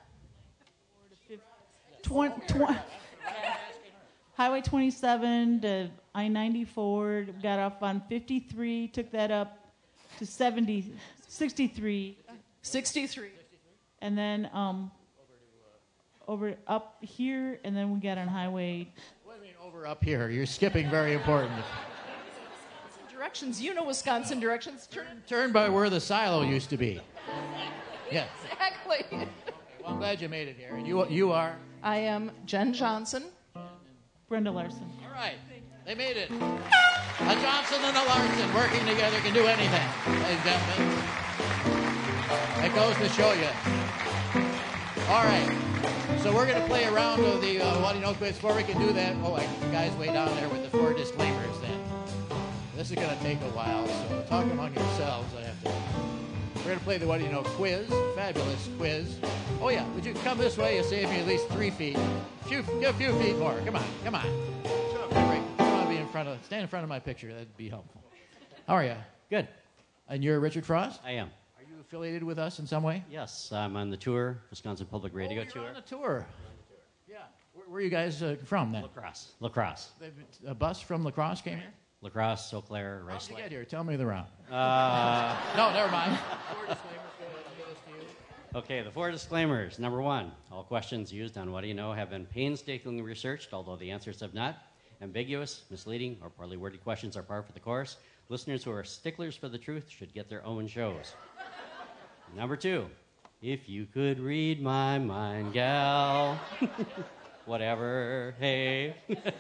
twenty, twenty, Highway twenty-seven to I ninety-four, got off on fifty-three, took that up to seventy, sixty-three. sixty-three. And then um, over up here, and then we got on highway. What do you mean over up here? You're skipping very important. Directions. You know Wisconsin directions. Turn, Turn by where the silo used to be. Yes. Exactly. Okay, well, I'm glad you made it here. And you, you are? I am Jen Johnson. Brenda Larson. All right. They made it. A Johnson and a Larson working together can do anything, ladies and gentlemen. It goes to show you. All right. So we're going to play a round of the uh, What Do You Know quiz. Before we can do that, oh, I, the guy's way down there with the four disclaimers then. This is going to take a while, so talk among yourselves. I have to. We're going to play the What Do You Know quiz. Fabulous quiz. Oh, yeah. Would you come this way? You save me at least three feet. A few, a few feet more. Come on. Come on. Right. I want to be in front of, stand in front of my picture. That'd be helpful. How are you? Good. And you're Richard Frost? I am. Are you affiliated with us in some way? Yes, I'm on the tour, Wisconsin Public Radio oh, you're tour. on the tour. Yeah. Where, where are you guys uh, from then? La Crosse. La Crosse. A bus from La Crosse came here? La Crosse, Eau Claire, How Rice did you Lake. get here? Tell me the route. Uh, no, never mind. Four disclaimers. Go ahead. I'll give this to you. Okay, the four disclaimers. Number one, all questions used on What Do You Know have been painstakingly researched, although the answers have not. Ambiguous, misleading, or poorly worded questions are par for the course. Listeners who are sticklers for the truth should get their own shows. Number two, if you could read my mind, gal. Whatever, hey.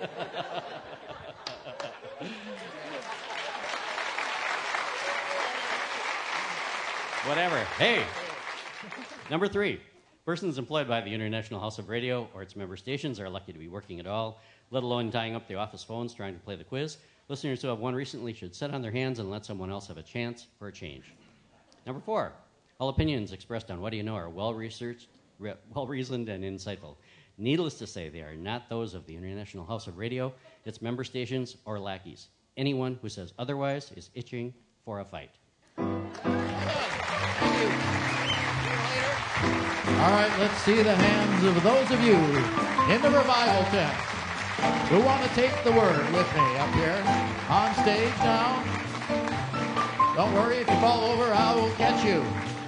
Whatever, hey. Number three, persons employed by the International House of Radio or its member stations are lucky to be working at all, let alone tying up the office phones trying to play the quiz. Listeners who have won recently should sit on their hands and let someone else have a chance for a change. Number four, all opinions expressed on What Do You Know are well-researched, re- well-reasoned, and insightful. Needless to say, they are not those of the International House of Radio, its member stations, or lackeys. Anyone who says otherwise is itching for a fight. Thank you. See you later. All right, let's see the hands of those of you in the revival tent who want to take the word with me up here on stage now. Don't worry, if you fall over, I will catch you.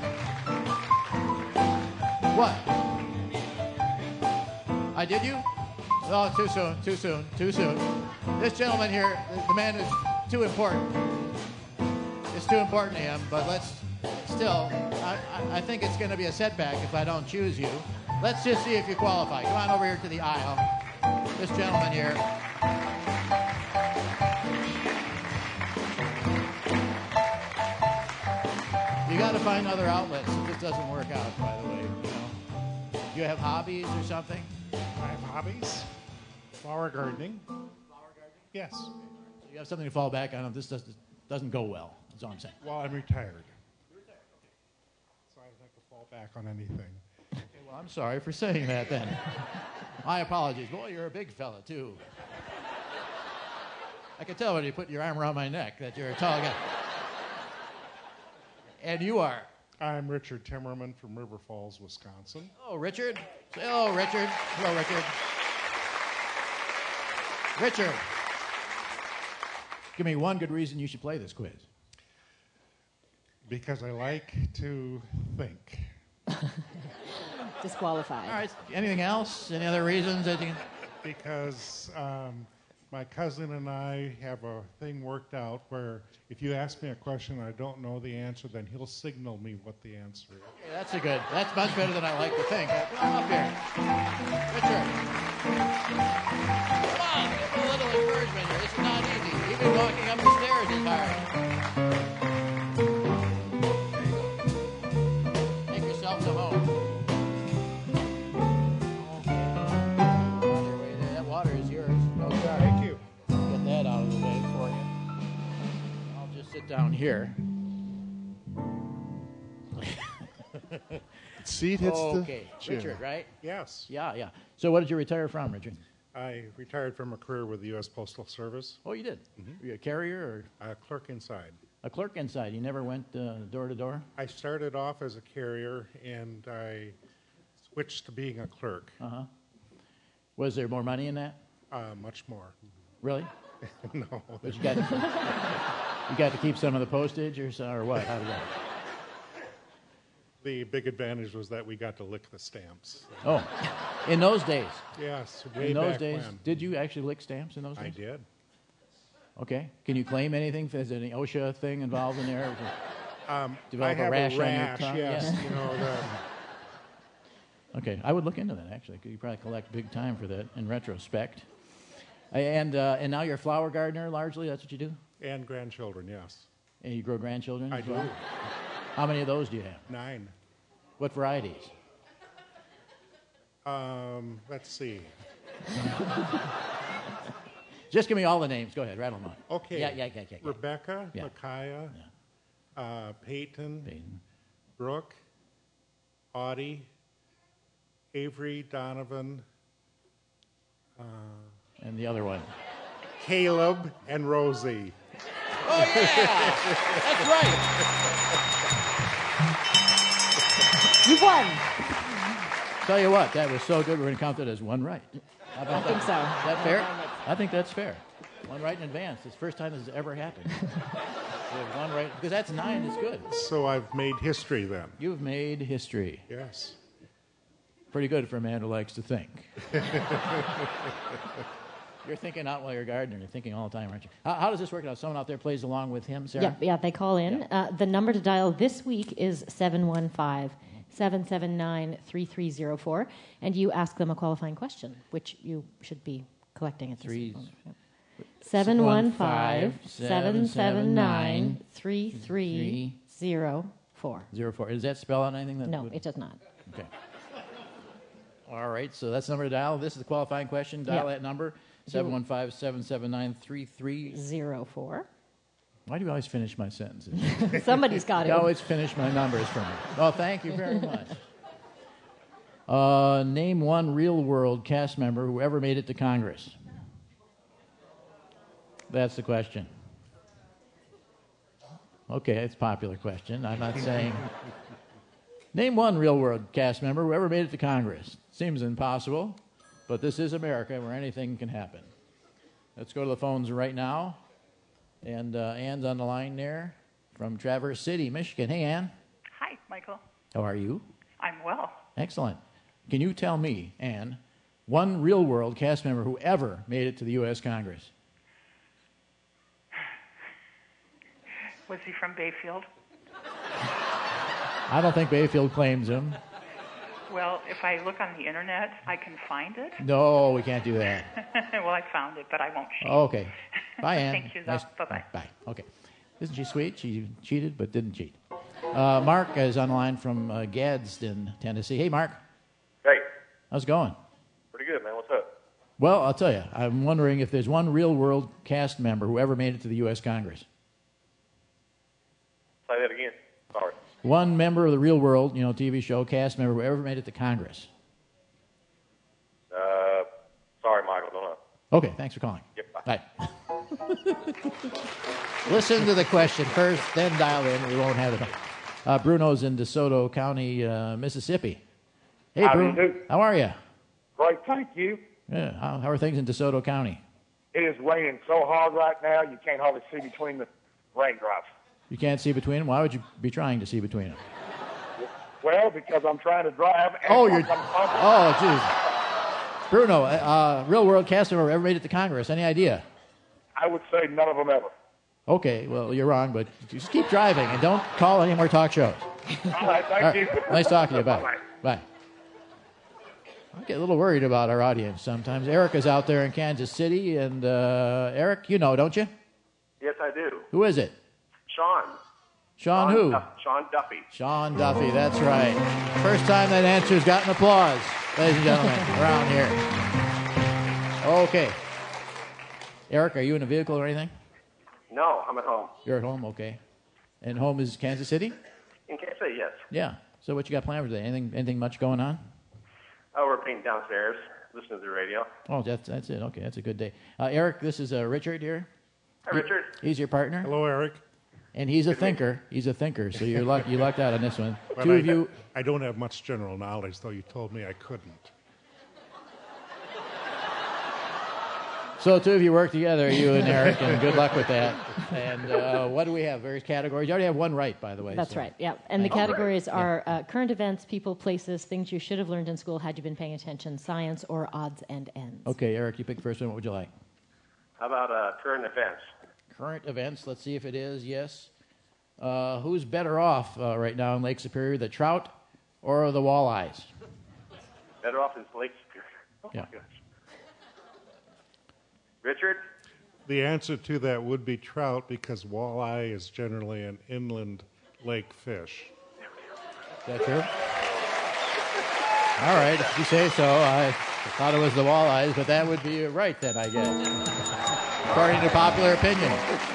What? I did you? Oh, too soon, too soon, too soon. This gentleman here, the, the man is too important. It's too important to him, but let's still, I, I, I think it's going to be a setback if I don't choose you. Let's just see if you qualify. Come on over here to the aisle. This gentleman here. You got to find other outlets if this doesn't work out, by the way. You know, do you have hobbies or something? I have hobbies. Flower gardening. Flower gardening? Yes. So you have something to fall back on if this doesn't, doesn't go well. That's all I'm saying. Well, I'm retired. You're retired, okay. So I don't have to fall back on anything. Okay, well, I'm sorry for saying that then. My apologies. Boy, you're a big fella, too. I could tell when you put your arm around my neck that you're a tall guy. And you are? I'm Richard Timmerman from River Falls, Wisconsin. Oh, Richard. Say hello, Richard. Hello, Richard. Richard, give me one good reason you should play this quiz. Because I like to think. Disqualified. All right. Anything else? Any other reasons that you can... Because um, my cousin and I have a thing worked out where if you ask me a question and I don't know the answer, then he'll signal me what the answer is. Okay, that's a good. That's much better than I like to think. Come on up here. Richard. Come on, give him a little encouragement here. This is not easy. Even walking up the stairs is hard. There you go. Make yourself some home. Okay. On your way there. That water is yours. No charge. Thank you. Get that out of the way for you. I'll just sit down here. Seat hits okay. the chin. Richard, right? Yes. Yeah, yeah. So what did you retire from, Richard? I retired from a career with the U S Postal Service. Oh, you did? Mm-hmm. Were you a carrier or? A clerk inside. A clerk inside. You never went uh, door to door? I started off as a carrier, and I switched to being a clerk. Uh-huh. Was there more money in that? Uh, much more. Really? No. But you got to, you got to keep some of the postage or, so, or what? How did that? The big advantage was that we got to lick the stamps. Oh, in those days? Yes, way In those back days? when. Did you actually lick stamps in those days? I did. Okay. Can you claim anything? Is there any OSHA thing involved in there? Um, Develop I have a rash, a rash on your tongue? yes. Yeah. You know, the, Okay, I would look into that, actually. You probably collect big time for that in retrospect. And uh, and now you're a flower gardener largely. That's what you do. And grandchildren, yes. And you grow grandchildren. I as do. well? How many of those do you have? Nine. What varieties? Um, let's see. Just give me all the names. Go ahead, rattle them on. Okay. Yeah, yeah, yeah, yeah. yeah. Rebecca, Yeah. Micaiah, uh, Peyton, Peyton. Brooke, Audie, Avery, Donovan, uh, And the other one. Caleb, and Rosie. Oh, yeah! That's right. You won. Tell you what, that was so good, we're going to count it as one right. How about I think that? so. Is that fair? I think that's fair. One right in advance. It's the first time this has ever happened. We have one right, because that's nine is good. So I've made history then. You've made history. Yes. Pretty good for a man who likes to think. You're thinking out while you're gardening. You're thinking all the time, aren't you? How, how does this work out? Someone out there plays along with him, Sarah? Yeah, yeah, they call in. Yeah. Uh, the number to dial this week is seven one five, seven seven nine, three three zero four, and you ask them a qualifying question, which you should be collecting at this Three- moment. seven one five, seven seven nine, three three zero four. Zero four. Does that spell out anything? That No, would- it does not. Okay. All right, so that's the number to dial. This is the qualifying question. Dial Yeah. that number, seven one five, seven seven nine, three three Zero four. Why do you always finish my sentences? Somebody's got You it. always finish my numbers for me. Oh, thank you very much. Uh, name one real-world cast member who ever made it to Congress. That's the question. Okay, it's a popular question. I'm not saying... Name one real-world cast member who ever made it to Congress. Seems impossible, but this is America where anything can happen. Let's go to the phones right now. And uh, Ann's on the line there from Traverse City, Michigan. Hey, Ann. Hi, Michael. How are you? I'm well. Excellent. Can you tell me, Ann, one real-world cast member who ever made it to the U S Congress? Was he from Bayfield? I don't think Bayfield claims him. Well, if I look on the internet, I can find it. No, we can't do that. Well, I found it, but I won't cheat. Okay. Bye, Ann. Thank you, though. Nice- Bye-bye. Bye. Okay. Isn't she sweet? She cheated but didn't cheat. Uh, Mark is on the line from uh, Gadsden, Tennessee. Hey, Mark. Hey, How's it going? pretty good, man. What's up? Well, I'll tell you. I'm wondering if there's one real-world cast member who ever made it to the U S Congress. Say that again. Sorry. One member of the Real World, you know, T V show, cast member who ever made it to Congress. Uh, sorry, Michael. Don't know. Okay, thanks for calling. Yep, bye. Bye. Listen to the question first, then dial in. We won't have it. Uh, Bruno's in DeSoto County, uh, Mississippi. Hey, How do you Bruno. do? How are you? Great, thank you. Yeah, how, how are things in DeSoto County? It is raining so hard right now, you can't hardly see between the raindrops. You can't see between them? Why would you be trying to see between them? Well, because I'm trying to drive. And Oh, you're. I'm- I'm- Oh, jeez. Bruno, uh, Real World cast member who ever made it to Congress. Any idea? I would say none of them ever. Okay, well, you're wrong, but just keep driving and don't call any more talk shows. All right, thank All right, you. Nice talking to you. Bye. Bye-bye. Bye. I get a little worried about our audience sometimes. Eric is out there in Kansas City, and uh, Eric, you know, don't you? Yes, I do. Who is it? Sean. Sean who? Duff- Sean Duffy. Sean Duffy, that's right. First time that answer's gotten applause, ladies and gentlemen, around here. Okay. Eric, are you in a vehicle or anything? No, I'm at home. You're at home, okay. And home is Kansas City? In Kansas City, yes. Yeah. So what you got planned for today? Anything, anything much going on? Oh, we're painting downstairs, listening to the radio. Oh, that's that's it. Okay, that's a good day. Uh, Eric, this is uh, Richard here. Hi, Richard. He's your partner. Hello, Eric. And he's a thinker. He's a thinker. So you're luck, you lucked out on this one. But Two I, of you. I don't have much general knowledge, though you told me I couldn't. So two of you work together, you and Eric, and good luck with that. And uh, what do we have? Various categories. You already have one right, by the way. That's so. right, yeah. And the Thank you. categories are uh, current events, people, places, things you should have learned in school had you been paying attention, science, or odds and ends. Okay, Eric, you pick the first one. What would you like? How about uh, current events? Current events. Let's see if it is. Yes. Uh, who's better off uh, right now in Lake Superior, the trout or the walleyes? Better off is Lake Superior. Oh, Yeah. my gosh. Richard? The answer to that would be trout because walleye is generally an inland lake fish. Is that true? All right, if you say so. I thought it was the walleyes, but that would be right then, I guess. According to popular opinion.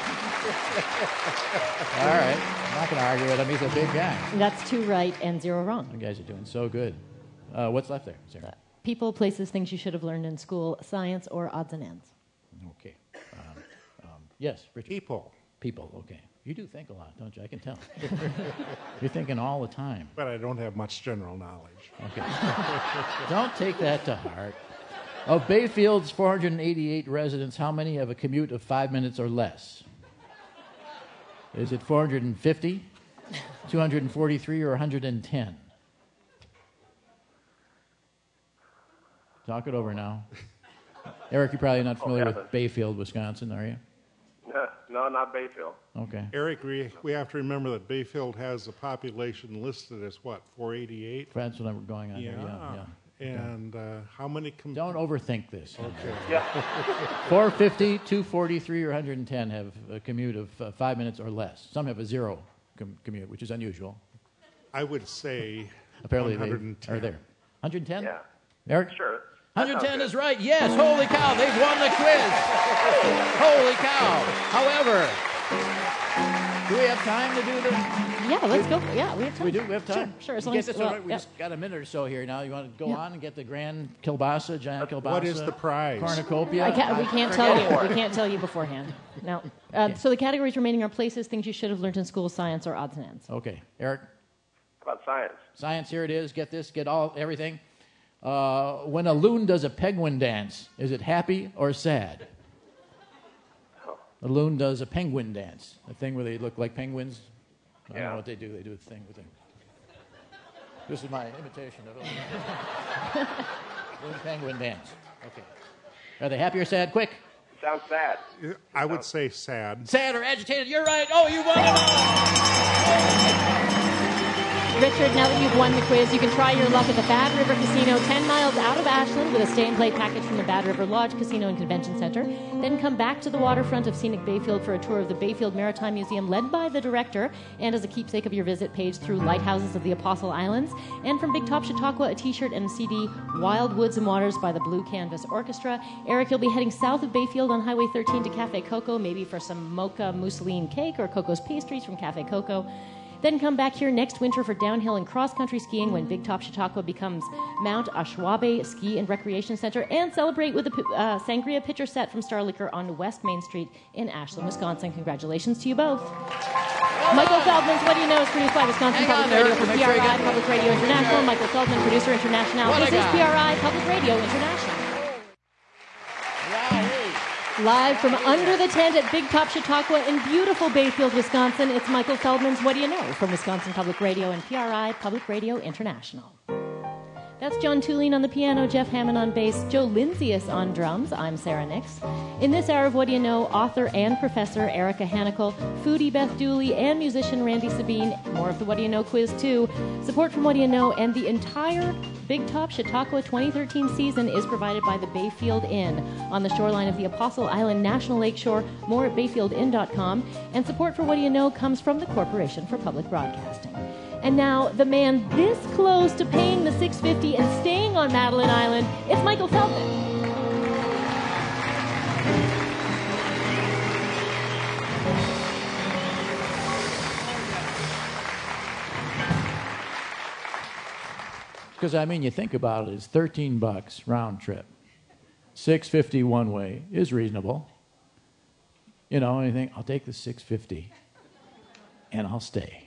All right. I'm not going to argue with him. He's a big guy. That's two right and zero wrong. You guys are doing so good. Uh, what's left there, Sarah? People, places, things you should have learned in school, science, or odds and ends. Okay. Um, um, yes, Richard. People. People, okay. You do think a lot, don't you? I can tell. You're thinking all the time. But I don't have much general knowledge. Okay. Don't take that to heart. Of Bayfield's four hundred eighty-eight residents, how many have a commute of five minutes or less? Is it four hundred fifty, two hundred forty-three, or one hundred ten? Talk it over now. Eric, you're probably not familiar Okay. with Bayfield, Wisconsin, are you? No, no, not Bayfield. Okay. Eric, we, we have to remember that Bayfield has a population listed as what, four eighty-eight? That's what I'm going on Yeah. here, yeah. yeah. And uh, how many... Com- Don't overthink this. Okay. Yeah. four fifty, two forty-three, or one hundred ten have a commute of uh, five minutes or less. Some have a zero com- commute, which is unusual. I would say Apparently one they hundred ten. are there. one hundred ten? Yeah. Eric? Sure. one hundred ten is right. Yes. Holy cow. They've won the quiz. Holy cow. However, do we have time to do this? Yeah, let's go. Yeah, we have time. We do. We have time. Sure, sure. As You long get as this well, all right? We yeah. just got a minute or so here now. You want to go Yeah. on and get the grand kielbasa, giant kielbasa? What is the prize? Cornucopia? I can't, we can't Forget tell it. you. We can't tell you beforehand. No. Uh, So the categories remaining are places, things you should have learned in school, science, or odds and ends. Okay. Eric? How about science? Science, here it is. Get this. Get all everything. Uh, when a loon does a penguin dance, is it happy or sad? A loon does a penguin dance, a thing where they look like penguins. I don't Yeah. know what they do. They do a thing with them. This is my imitation of a loon. Loon penguin dance. Okay. Are they happy or sad? Quick. Sounds sad. I would say sad. Sad or agitated? You're right. Oh, you won it all. Richard, now that you've won the quiz, you can try your luck at the Bad River Casino, ten miles out of Ashland, with a stay-and-play package from the Bad River Lodge Casino and Convention Center. Then come back to the waterfront of scenic Bayfield for a tour of the Bayfield Maritime Museum, led by the director, and as a keepsake of your visit, page through Lighthouses of the Apostle Islands. And from Big Top Chautauqua, a T-shirt and a C D, Wild Woods and Waters by the Blue Canvas Orchestra. Eric, you'll be heading south of Bayfield on Highway thirteen to Cafe Coco, maybe for some mocha mousseline cake or Coco's pastries from Cafe Coco. Then come back here next winter for downhill and cross-country skiing when Big Top Chautauqua becomes Mount Ashwabe Ski and Recreation Center, and celebrate with a uh, sangria pitcher set from Star Liquor on West Main Street in Ashland, Wisconsin. Congratulations to you both. Michael Feldman's What Do You Know is produced by Wisconsin Hang on Public there, Radio for make P sure R I you get- Public Radio International. Michael Feldman, producer international. What This I is got? P R I Public Radio International. Yahoo! Live from under the tent at Big Top Chautauqua in beautiful Bayfield, Wisconsin, it's Michael Feldman's What Do You Know from Wisconsin Public Radio and P R I Public Radio International. That's John Tulane on the piano, Jeff Hammond on bass, Joe Lindsayus on drums. I'm Sarah Nix. In this hour of What Do You Know, author and professor Erica Hanikel, foodie Beth Dooley, and musician Randy Sabine. More of the What Do You Know quiz, too. Support from What Do You Know and the entire Big Top Chautauqua twenty thirteen season is provided by the Bayfield Inn on the shoreline of the Apostle Island National Lakeshore. More at bayfield inn dot com. And support for What Do You Know comes from the Corporation for Public Broadcasting. And now, the man this close to paying the six hundred fifty dollars and staying on Madeline Island, it's Michael Feldman. Because, I mean, you think about it, it's thirteen bucks round trip. six fifty one way is reasonable. You know, and you think, I'll take the six fifty and I'll stay.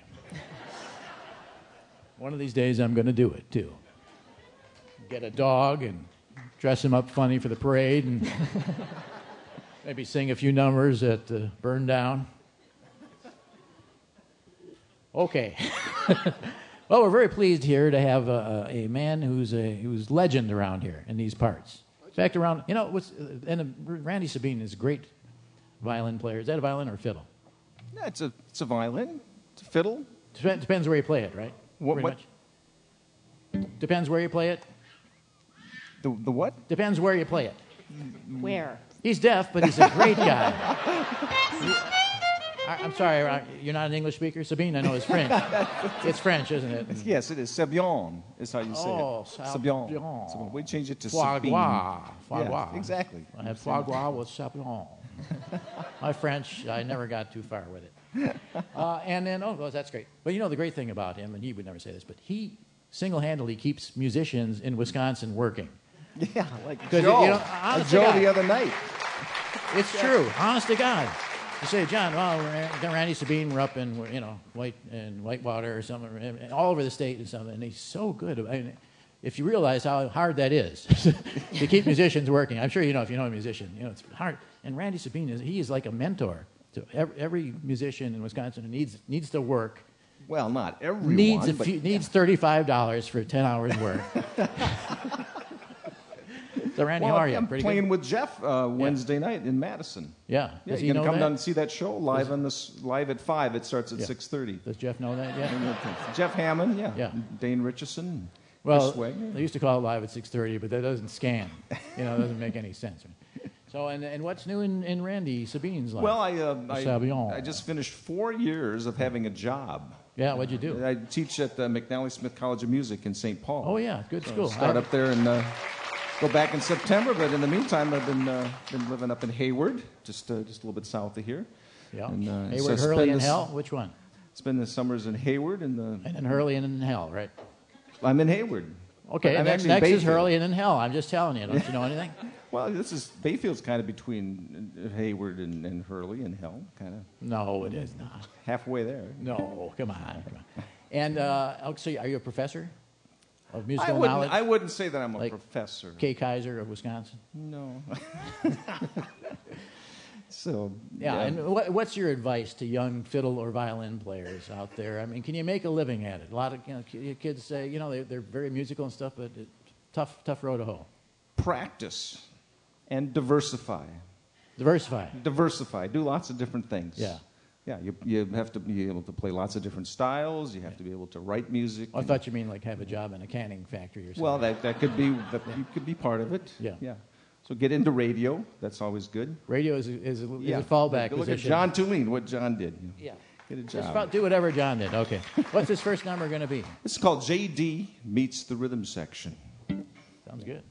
One of these days I'm going to do it, too. Get a dog and dress him up funny for the parade and maybe sing a few numbers at the burn down. Okay. Well, we're very pleased here to have a, a man who's a who's legend around here in these parts. In fact, around, you know, what's, and uh, Randy Sabine is a great violin player. Is that a violin or a fiddle? Yeah, it's a it's a violin, it's a fiddle. Dep- Depends where you play it, right? What? Pretty what? much. Depends where you play it. The the what? Depends where you play it. Where? He's deaf, but he's a great guy. I, I'm sorry, I- you're not an English speaker, Sabine. I know it's French. It's French, isn't it? Yes, it is. C'est bien is how you say Oh, it. c'est C'est bien. bien. C'est bien. We change it to Foie Sabine. gras. Foie Yeah, gras. exactly. I have foie gras with Sablon. My French, I never got too far with it. Uh, and then, oh, well, that's great. But you know, the great thing about him, and he would never say this, but he single-handedly keeps musicians in Wisconsin working. Yeah, like 'Cause, Joe. you know, Like honest to Joe God. the other night. It's true, honest to God. You say, John, well, Ran- Randy Sabine were up in, you know, White and Whitewater or something, and all over the state and something, and he's so good. I mean, if you realize how hard that is to keep musicians working, I'm sure you know if you know a musician, you know it's hard. And Randy Sabine is he is like a mentor to every, every musician in Wisconsin who needs needs to work. Well, not everyone. Needs a but- few, needs thirty-five dollars for ten hours work. So Randy, well, how are you? I'm Pretty playing good? with Jeff uh, Wednesday night in Madison. Yeah. Yeah, Does he you gonna know come that? down and see that show live Does- on this live at five. It starts at Yeah. six thirty. Does Jeff know that yet? Jeff Hammond, yeah. Yeah. Dane Richardson. Well, Chris Wagner. they used to call it live at six thirty, but that doesn't scan. You know, it doesn't make any sense. So, and, and what's new in, in Randy Sabine's life? Well, I, uh, Sabion. I I just finished four years of having a job. Yeah, what'd you do? I teach at the McNally Smith College of Music in Saint Paul. Oh, yeah, good So school. Start I- up there and uh, go back in September. But in the meantime, I've been uh, been living up in Hayward, just uh, just a little bit south of here. Yeah. And, uh, Hayward, so Hurley, spend and this- Hell? Which one? Spend the summers in Hayward and the. And then Hurley and then Hell, right? I'm in Hayward. Okay, But I'm next, actually in next is Bayfield. Hurley and then Hell. I'm just telling you. Don't you know anything? Well, this is Bayfield's kind of between uh, Hayward and, and Hurley and Hell, kind of. No, it is not. Halfway there. No, come on. Come on. And uh, oh, so are you a professor of musical I wouldn't, knowledge? I wouldn't say that I'm a Like professor. Kay Kaiser of Wisconsin? No. So Yeah, and what, what's your advice to young fiddle or violin players out there? I mean, can you make a living at it? A lot of you know, ki- kids say, you know, they, they're very musical and stuff, but it, tough, tough road to hoe. Practice and diversify. Diversify. Diversify. Do lots of different things. Yeah. Yeah, you, you have to be able to play lots of different styles. You have to be able to write music. I and- thought you mean like have a job in a canning factory or something. Well, that, that could be that you could be part of it. Yeah. Yeah. So get into radio. That's always good. Radio is a, is a, is Yeah. a fallback Look position. at John Tulane, what John did. you know. Yeah. Get a Just job. about do whatever John did. Okay. What's his first number going to be? It's called J D Meets the Rhythm Section. Sounds good.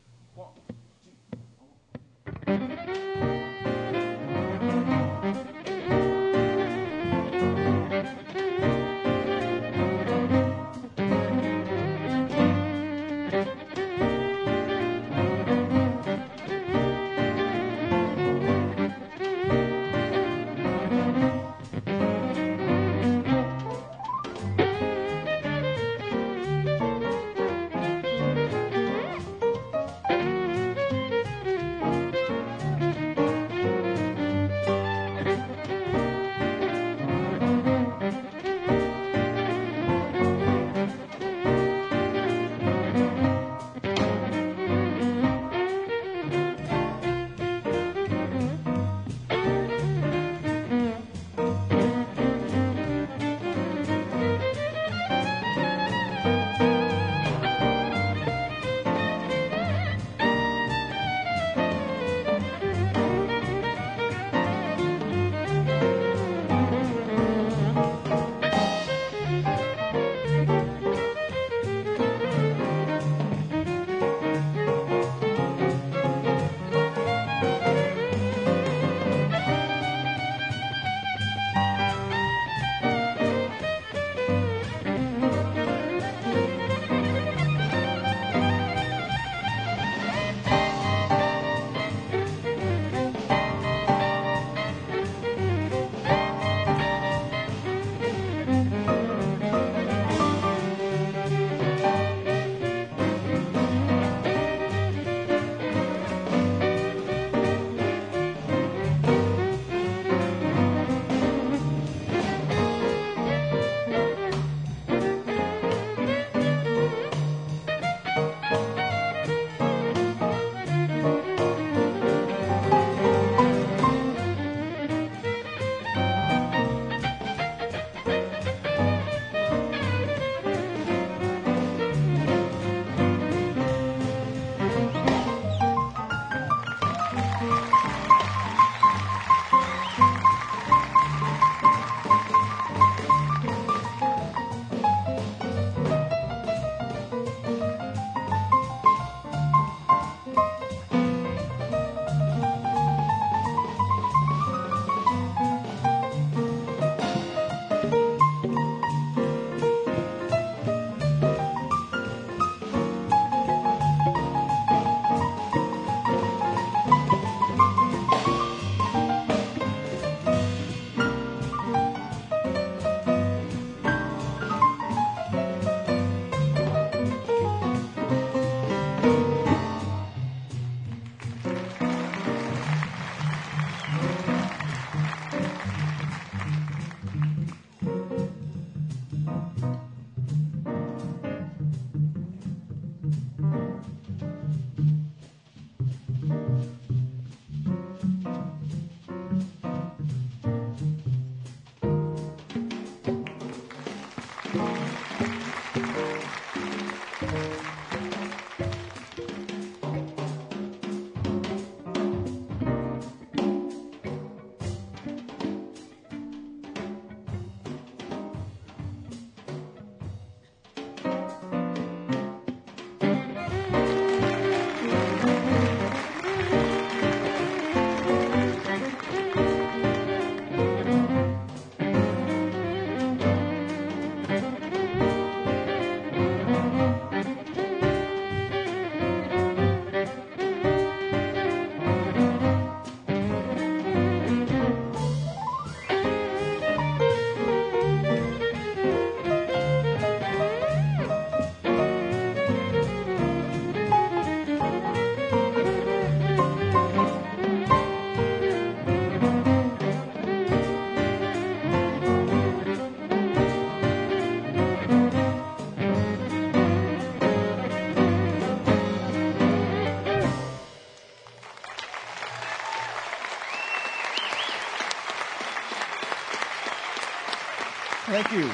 Thank you.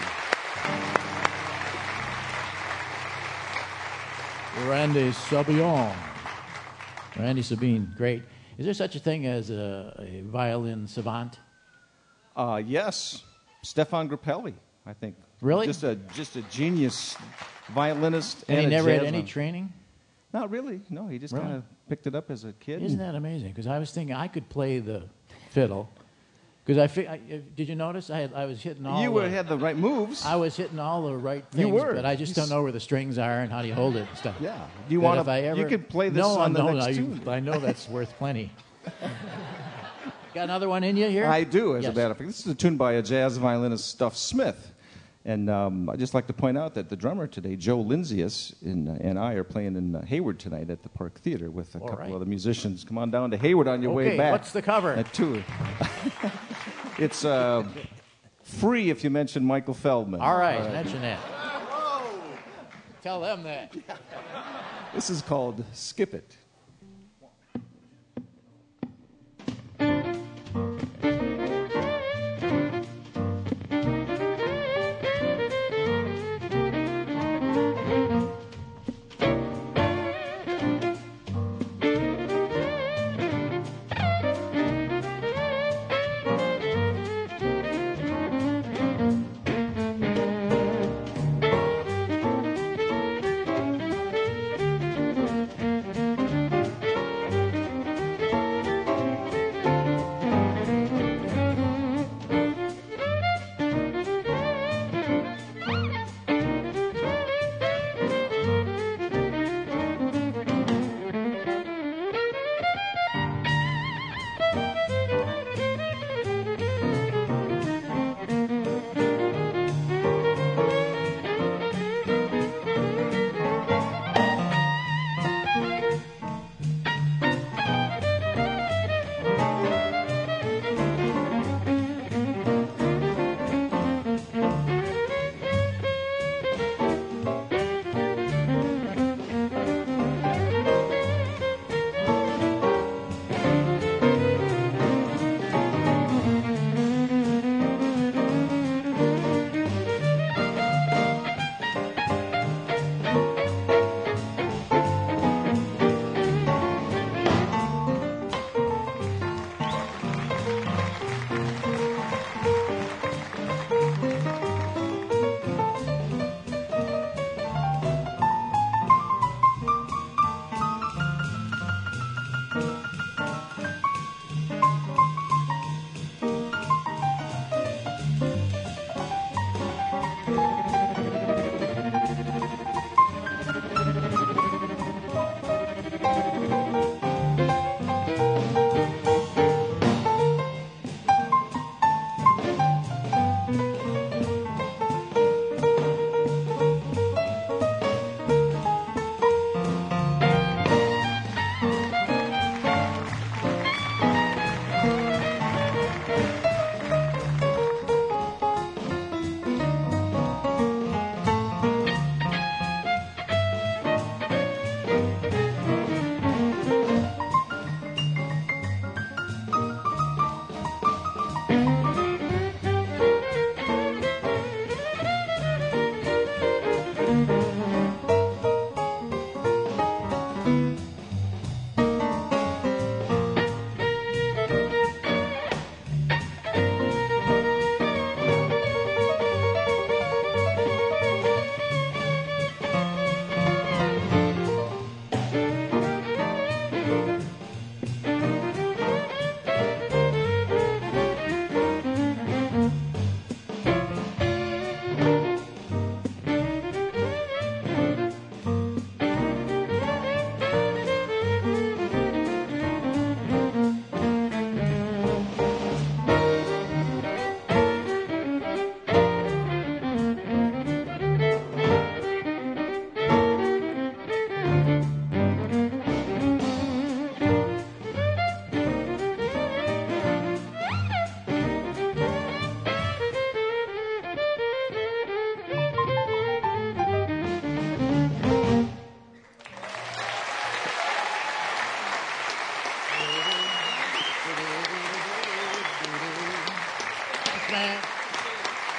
Randy Sabian. Randy Sabine, great. Is there such a thing as a, a violin savant? Uh, yes, Stefan Grappelli, I think. Really? Just a just a genius violinist. And, and he a never had jazz any man. training? Not really. No, he just Really? kind of picked it up as a kid. Isn't that amazing? Because I was thinking I could play the fiddle. Because I, fi- I, did you notice I had, I was hitting all You the, were, had the right moves. I was hitting all the right You things, were. but I just You don't know where the strings are and how do you hold it and stuff. Yeah. Do you But wanna- if I ever, you could play this no, on the no, next no, tune. I know that's worth plenty. Got another one in you here? I do, as Yes. a matter of fact. This is a tune by a jazz violinist, Stuff Smith. And um, I'd just like to point out that the drummer today, Joe Linzius, in, uh, and I are playing in uh, Hayward tonight at the Park Theater with a All couple right. other musicians. Come on down to Hayward on your Okay, way back. what's the cover? At two. It's uh, free if you mention Michael Feldman. All right, Uh, mention that. Tell them that. This is called Skip It.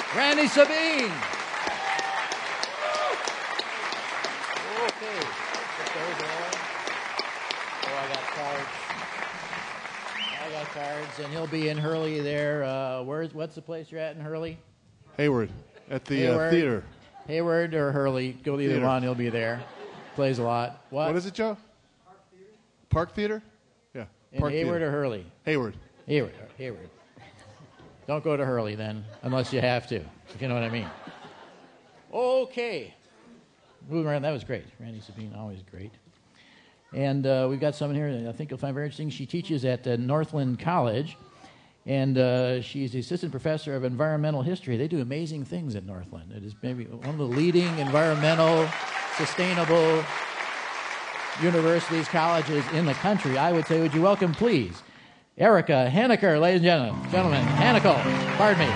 Randy Sabine. Okay. Oh, I got cards. I got cards, and he'll be in Hurley there. Uh, where's what's the place you're at in Hurley? Hayward, at the uh, Hayward. theater. Hayward or Hurley. Go to either Theater. one. He'll be there. Plays a lot. What? What is it, Joe? Park Theater? Yeah. In Park Hayward Theater. or Hurley? Hayward. Hayward. Hayward. Don't go to Hurley then, unless you have to, if you know what I mean. Okay. Moving around, that was great. Randy Sabine, always great. And uh, we've got someone here that I think you'll find very interesting. She teaches at uh, Northland College, and uh, she's the assistant professor of environmental history. They do amazing things at Northland. It is maybe one of the leading environmental, sustainable universities, colleges in the country. I would say, would you welcome, please, Erica Haneker, ladies and gentlemen. Gentlemen, Hanekel, pardon me.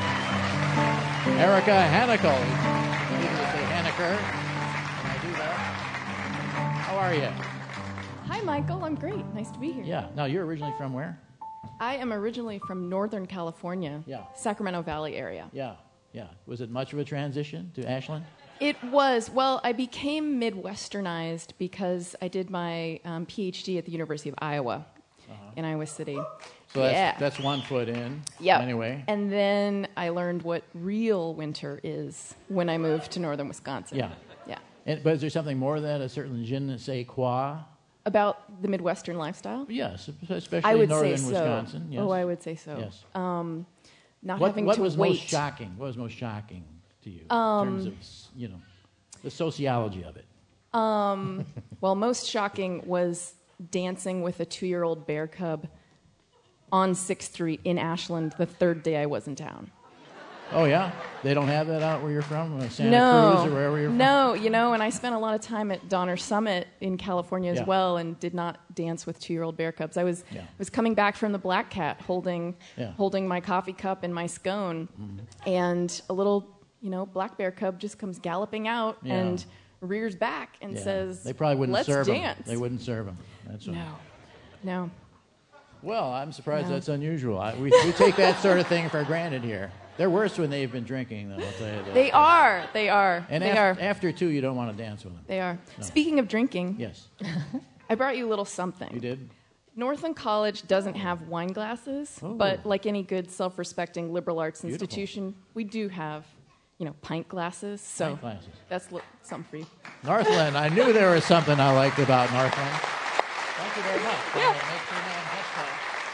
Erica Hanekel. I need to say Haneker. Can I do that? How are you? Hi, Michael. I'm great. Nice to be here. Yeah. Now, you're originally from where? I am originally from Northern California, Yeah. Sacramento Valley area. Yeah, yeah. Was it much of a transition to Ashland? It was. Well, I became Midwesternized because I did my um, P H D at the University of Iowa in Iowa City. So that's, yeah. that's one foot in. Yeah. Anyway. And then I learned what real winter is when I moved to northern Wisconsin. Yeah. Yeah. And, but is there something more than a certain je ne sais quoi? About the Midwestern lifestyle? Yes, especially I would northern say so. Wisconsin. Yes. Oh, I would say so. Yes. Um, not what having what to was wait. most shocking? What was most shocking to you Um, in terms of, you know, the sociology of it? Um, well, most shocking was dancing with a two-year-old bear cub on sixth Street in Ashland the third day I was in town. Oh, yeah? They don't have that out where you're from? Uh, Santa no, Cruz or wherever you're from? no, you know, and I spent a lot of time at Donner Summit in California as Yeah. well, and did not dance with two-year-old bear cubs. I was Yeah. was coming back from the Black Cat, holding Yeah. holding my coffee cup and my scone, Mm-hmm. and a little, you know, black bear cub just comes galloping out Yeah. and rears back and Yeah. says, They probably wouldn't "Let's serve dance." them. They wouldn't serve them. That's what. No, no. Well, I'm surprised No. that's unusual. I, we, we take that sort of thing for granted here. They're worse when they've been drinking, though, I'll tell you that. They are. They are. And they af- are. after two, you don't want to dance with them. They are. No. Speaking of drinking, Yes. I brought you a little something. You did? Northland College doesn't have wine glasses, Oh. but like any good self-respecting liberal arts Beautiful. institution, we do have, you know, pint glasses. So Pint glasses. that's li- something for you. Northland. I knew there was something I liked about Northland. Thank you very much. Yeah. Makes me know that's fine.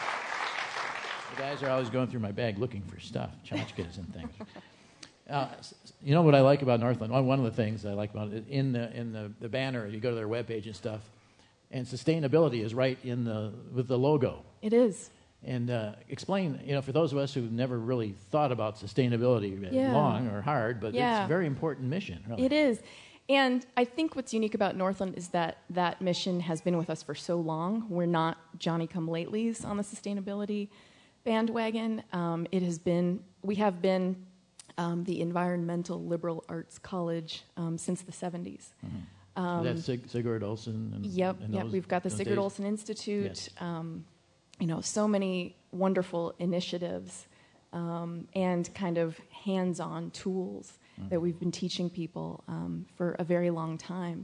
The guys are always going through my bag looking for stuff, tchotchkes and things. Uh, s- s- you know what I like about Northland? One one of the things I like about it, in the in the, the banner, you go to their webpage and stuff, and sustainability is right in the with the logo. It is. And uh, explain, you know, for those of us who've never really thought about sustainability Yeah. long or hard, but Yeah. it's a very important mission, really. It is. And I think what's unique about Northland is that that mission has been with us for so long. We're not Johnny-come-latelys on the sustainability bandwagon. Um, it has been, we have been um, the environmental liberal arts college um, since the seventies. Mm-hmm. Um, That's Sig- Sigurd Olson. And, Yep, and yep. those- We've got the those Sigurd days. Olson Institute. Yes. Um, you know, so many wonderful initiatives um, and kind of hands-on tools Mm-hmm. that we've been teaching people um, for a very long time.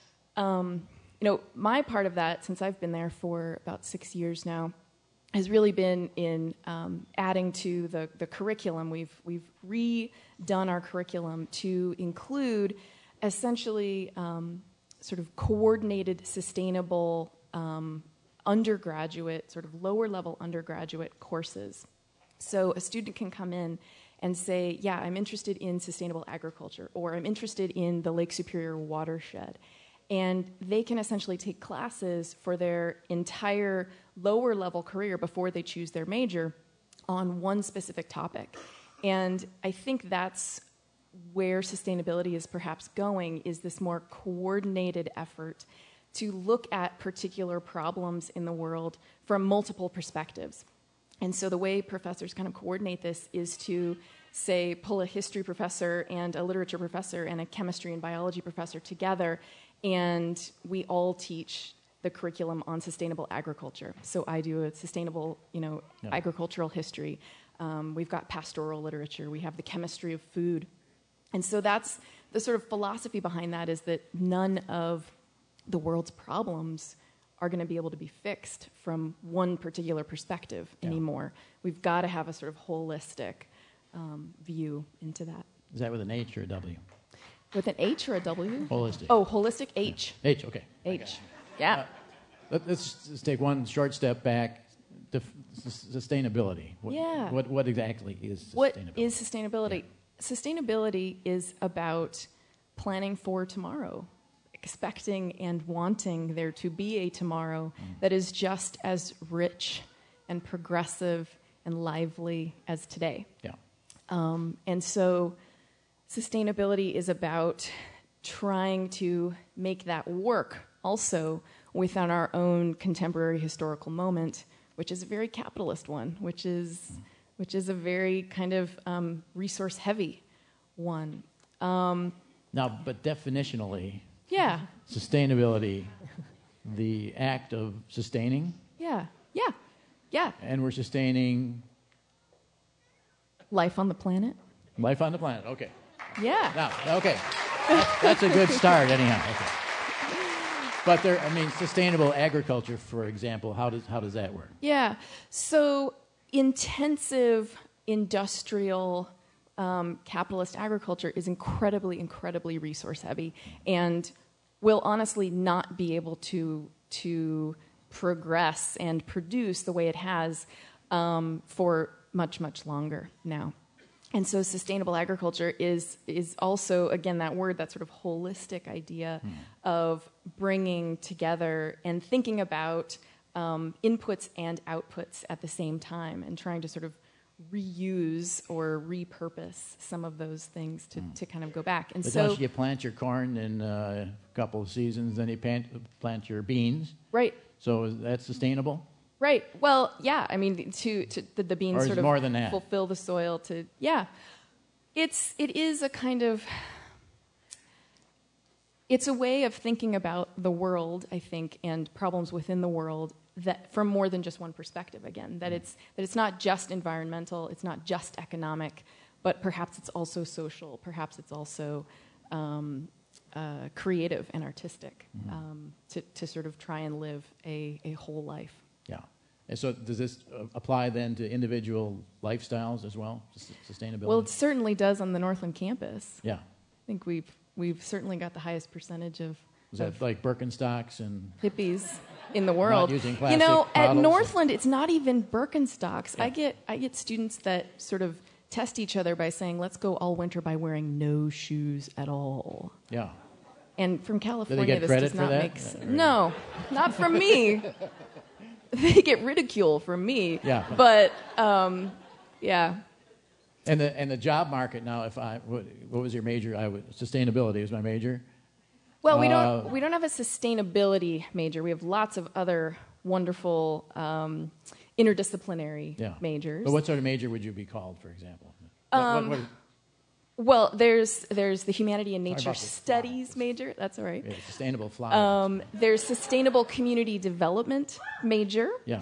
Um, you know, my part of that, since I've been there for about six years now, has really been in um, adding to the, the curriculum. We've we've redone our curriculum to include essentially um, sort of coordinated, sustainable um, undergraduate, sort of lower level undergraduate courses. So a student can come in and say, yeah, I'm interested in sustainable agriculture, or I'm interested in the Lake Superior watershed. And they can essentially take classes for their entire lower level career before they choose their major on one specific topic. And I think that's where sustainability is perhaps going, is this more coordinated effort to look at particular problems in the world from multiple perspectives. And so the way professors kind of coordinate this is to, say, pull a history professor and a literature professor and a chemistry and biology professor together, and we all teach the curriculum on sustainable agriculture. So I do a sustainable, you know, Yeah. agricultural history. Um, we've got pastoral literature. We have the chemistry of food. And so that's the sort of philosophy behind that, is that none of the world's problems are going to be able to be fixed from one particular perspective Yeah. anymore. We've got to have a sort of holistic um, view into that. Is that with an H or a W? With an H or a W? Holistic. Oh, holistic H. H, okay. H. Yeah. Uh, let, let's just take one short step back. Def- s- sustainability. What, Yeah. What, what exactly is sustainability? What is sustainability? Sustainability is about planning for tomorrow, expecting and wanting there to be a tomorrow Mm. that is just as rich and progressive and lively as today. Yeah. Um, and so sustainability is about trying to make that work also within our own contemporary historical moment, which is a very capitalist one, which is which is a very kind of um, resource-heavy one. Um, Now, but definitionally, yeah, sustainability, the act of sustaining, yeah, yeah, yeah. and we're sustaining Life on the planet. life on the planet. Okay. Yeah. Now, okay. That's, that's a good start, anyhow. Okay. But there, I mean, sustainable agriculture, for example, how does how does that work? Yeah. So intensive industrial um, capitalist agriculture is incredibly, incredibly resource heavy, and will honestly not be able to to progress and produce the way it has um, for much, much longer now. And so sustainable agriculture is is also, again, that word, that sort of holistic idea Hmm. of bringing together and thinking about um, inputs and outputs at the same time, and trying to sort of reuse or repurpose some of those things to, to kind of go back. And But so, don't you plant your corn in uh, a couple of seasons, then you plant, plant your beans? right, So is that sustainable? right. Well, yeah. I mean, to to the, the beans Or is sort it of more than that? fulfill the soil. To yeah, it's it is a kind of it's a way of thinking about the world, I think, and problems within the world that from more than just one perspective. Again, that it's that it's not just environmental, it's not just economic, but perhaps it's also social. Perhaps it's also um, uh, creative and artistic. Mm-hmm. Um, to to sort of try and live a a whole life. Yeah. And so does this uh, apply then to individual lifestyles as well, sus- sustainability? Well, it certainly does on the Northland campus. Yeah. I think we've we've certainly got the highest percentage of, Is of that like Birkenstocks and hippies in the world. using You plastic know, at bottles? Northland, it's not even Birkenstocks. I Yeah. get I get students that sort of test each other by saying, "Let's go all winter by wearing no shoes at all." Yeah. And from Do California, they get this credit does for not that? make sense. No, not from me. They get ridicule from me. Yeah. But um, yeah. And the and the job market now. If I what, what was your major? I would, sustainability was my major. Well, we Uh, don't we don't have a sustainability major. We have lots of other wonderful um, interdisciplinary Yeah. majors. But what sort of major would you be called, for example? What- what- Um, what- Well, there's there's the humanity and Sorry nature about the studies major. That's all right. yeah, sustainable flowers. Um, there's sustainable community development major. yeah.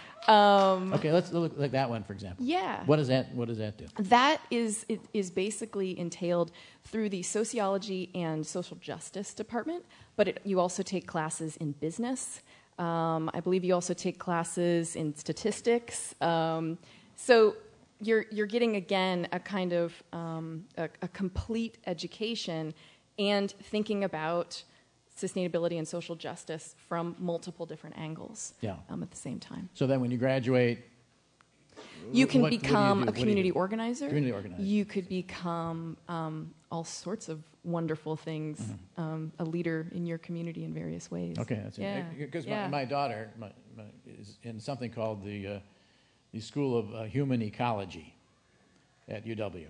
Um, Okay, let's look at that one, for example. Yeah. What does that What does that do? That is it is basically entailed through the sociology and social justice department, but it, you also take classes in business. Um, I believe you also take classes in statistics. Um, so you're you're getting again a kind of um, a, a complete education and thinking about sustainability and social justice from multiple different angles. Yeah. Um, at the same time. So then, when you graduate, You can what- what do you become do? a What do you community do? organizer. Community organizer. You could become um, all sorts of wonderful things. Um, a leader in your community in various ways. Okay, that's yeah. it. Because yeah. my, my daughter my, my, is in something called the uh, the School of uh, Human Ecology at U W.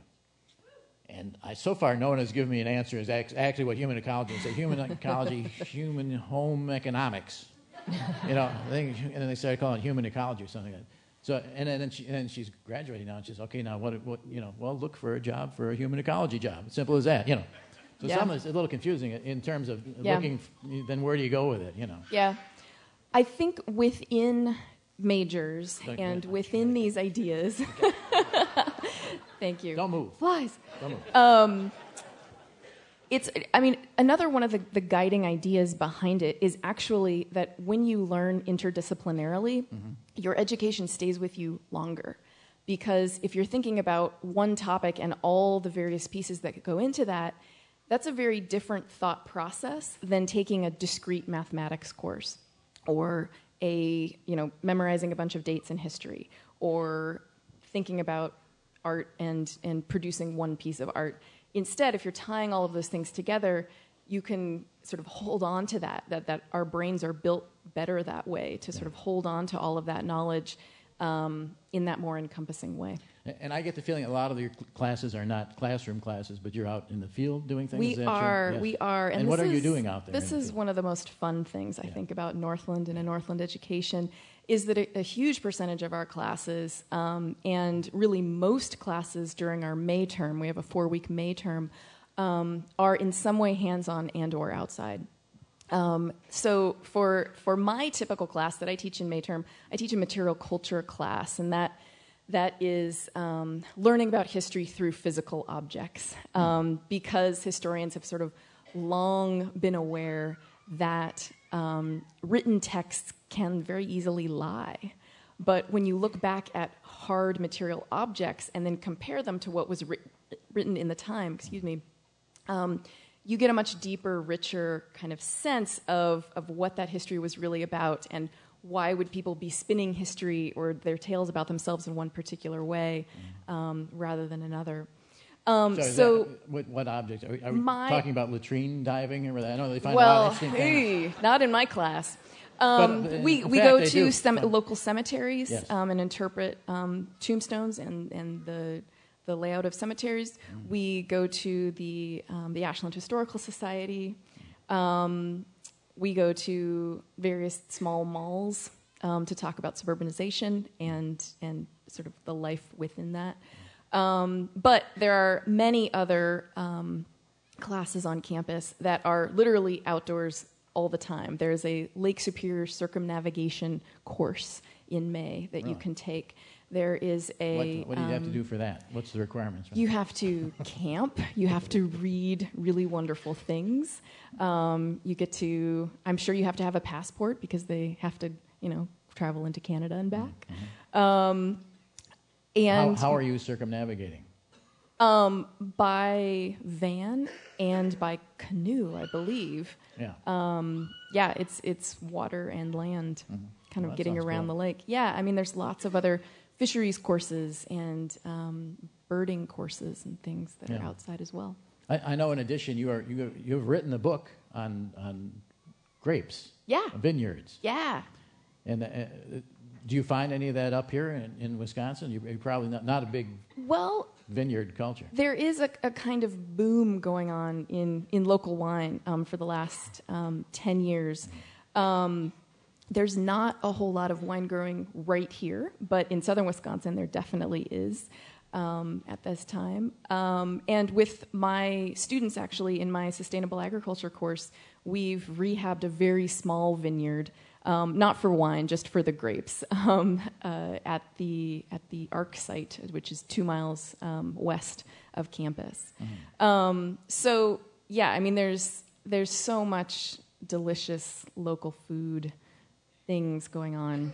And I, so far, no one has given me an answer as act- actually what human ecology is. They say human ecology, human home economics. You know, I think, and then they started calling it human ecology or something like that. So, and then, she, and then she's graduating now, and she's, okay, now what, what, you know, well, look for a job for a human ecology job. Simple as that, you know. So Yeah. some is a little confusing in terms of Yeah. looking, then where do you go with it, you know? Yeah. I think within majors Like, and yeah. within these ideas, Thank you. Don't move. Flies. Don't move. Um, it's, I mean, another one of the, the guiding ideas behind it is actually that when you learn interdisciplinarily, mm-hmm. your education stays with you longer. Because if you're thinking about one topic and all the various pieces that go into that, that's a very different thought process than taking a discrete mathematics course or a, you know, memorizing a bunch of dates in history or thinking about art and, and producing one piece of art. Instead, if you're tying all of those things together, you can sort of hold on to that, that, that our brains are built better that way, to sort of hold on to all of that knowledge um, in that more encompassing way. And I get the feeling a lot of your classes are not classroom classes, but you're out in the field doing things. We Is that are, true? Yes. we are. And, and what this are you is, doing out there? This is one of the most fun things, I yeah. think, about Northland and a Northland education, is that a, a huge percentage of our classes, um, and really most classes during our May term, we have a four-week May term, um, are in some way hands-on and or outside. Um, so for for my typical class that I teach in May term, I teach a material culture class, and that that is um, learning about history through physical objects, um, because historians have sort of long been aware that um, written texts can very easily lie. But when you look back at hard material objects and then compare them to what was writ- written in the time, excuse me, um, you get a much deeper, richer kind of sense of, of what that history was really about and why would people be spinning history or their tales about themselves in one particular way um, rather than another. Um, so so that, what, what objects? Are we, are we my, talking about latrine diving? Or I know they find well, a lot of interesting things. Hey, not in my class. Um, but, we we fact, go to sem- Fun. local cemeteries Yes. um, and interpret um, tombstones and, and the the layout of cemeteries. Mm. We go to the um, the Ashland Historical Society. Um, we go to various small malls um, to talk about suburbanization and and sort of the life within that. Um, but there are many other um, classes on campus that are literally outdoors all the time. There's a Lake Superior circumnavigation course in May that really? you can take. There is a... What, what do you um, have to do for that? What's the requirements? For you that? have to camp. You have to read really wonderful things. Um, you get to... I'm sure you have to have a passport because they have to, you know, travel into Canada and back. Mm-hmm. Um, and how, how are you circumnavigating? Um, by van and by canoe, I believe. Yeah. Um, yeah, it's it's water and land, mm-hmm. kind of well, getting around cool. the lake. Yeah, I mean, there's lots of other fisheries courses and um, birding courses and things that yeah. are outside as well. I, I know. In addition, you are you you have written a book on on grapes. Yeah. Vineyards. Yeah. And uh, do you find any of that up here in, in Wisconsin? You're, you're probably not, not a big well vineyard culture. There is a, a kind of boom going on in, in local wine um, for the last um, ten years. Um, there's not a whole lot of wine growing right here, but in southern Wisconsin there definitely is um, at this time. Um, and with my students, actually, in my sustainable agriculture course, we've rehabbed a very small vineyard. Um, not for wine, just for the grapes, um, uh, at the at the ARC site, which is two miles um, west of campus. Mm-hmm. Um, so yeah, I mean, there's there's so much delicious local food things going on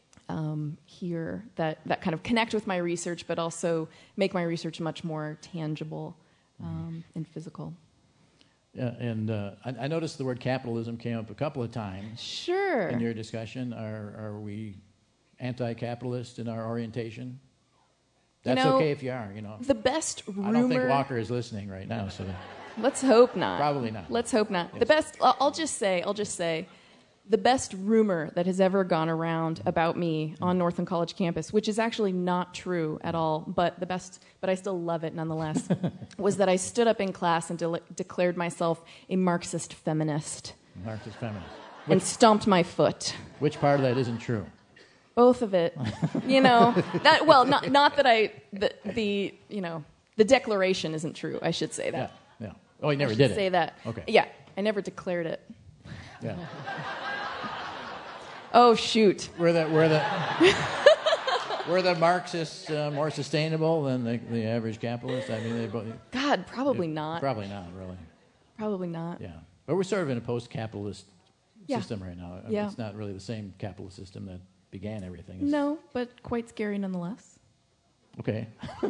um, here that that kind of connect with my research, but also make my research much more tangible um, mm-hmm. and physical. Yeah, and uh, I, I noticed the word capitalism came up a couple of times. Sure. In your discussion, are are we anti-capitalist in our orientation? That's you know, okay if you are. You know, the best rumor. I don't think Walker is listening right now, so let's hope not. Probably not. Let's hope not. Yes. The best. I'll just say. I'll just say. The best rumor that has ever gone around about me on Northland College campus, which is actually not true at all, but the best, but I still love it nonetheless, was that I stood up in class and de- declared myself a Marxist feminist. Marxist feminist. Which, and stomped my foot. Which part of that isn't true? Both of it. You know, that, well, not not that I, the, the, you know, the declaration isn't true. I should say that. Yeah, yeah. Oh, you never I did it. say that. Okay. Yeah, I never declared it. Yeah. Oh shoot! Where the where the were the Marxists uh, more sustainable than the, the average capitalist? I mean, they both. God, probably not. Probably not, really. Probably not. Yeah, but we're sort of in a post-capitalist Yeah. system right now. I mean, Yeah. It's not really the same capitalist system that began everything. It's, No, but quite scary nonetheless. Okay.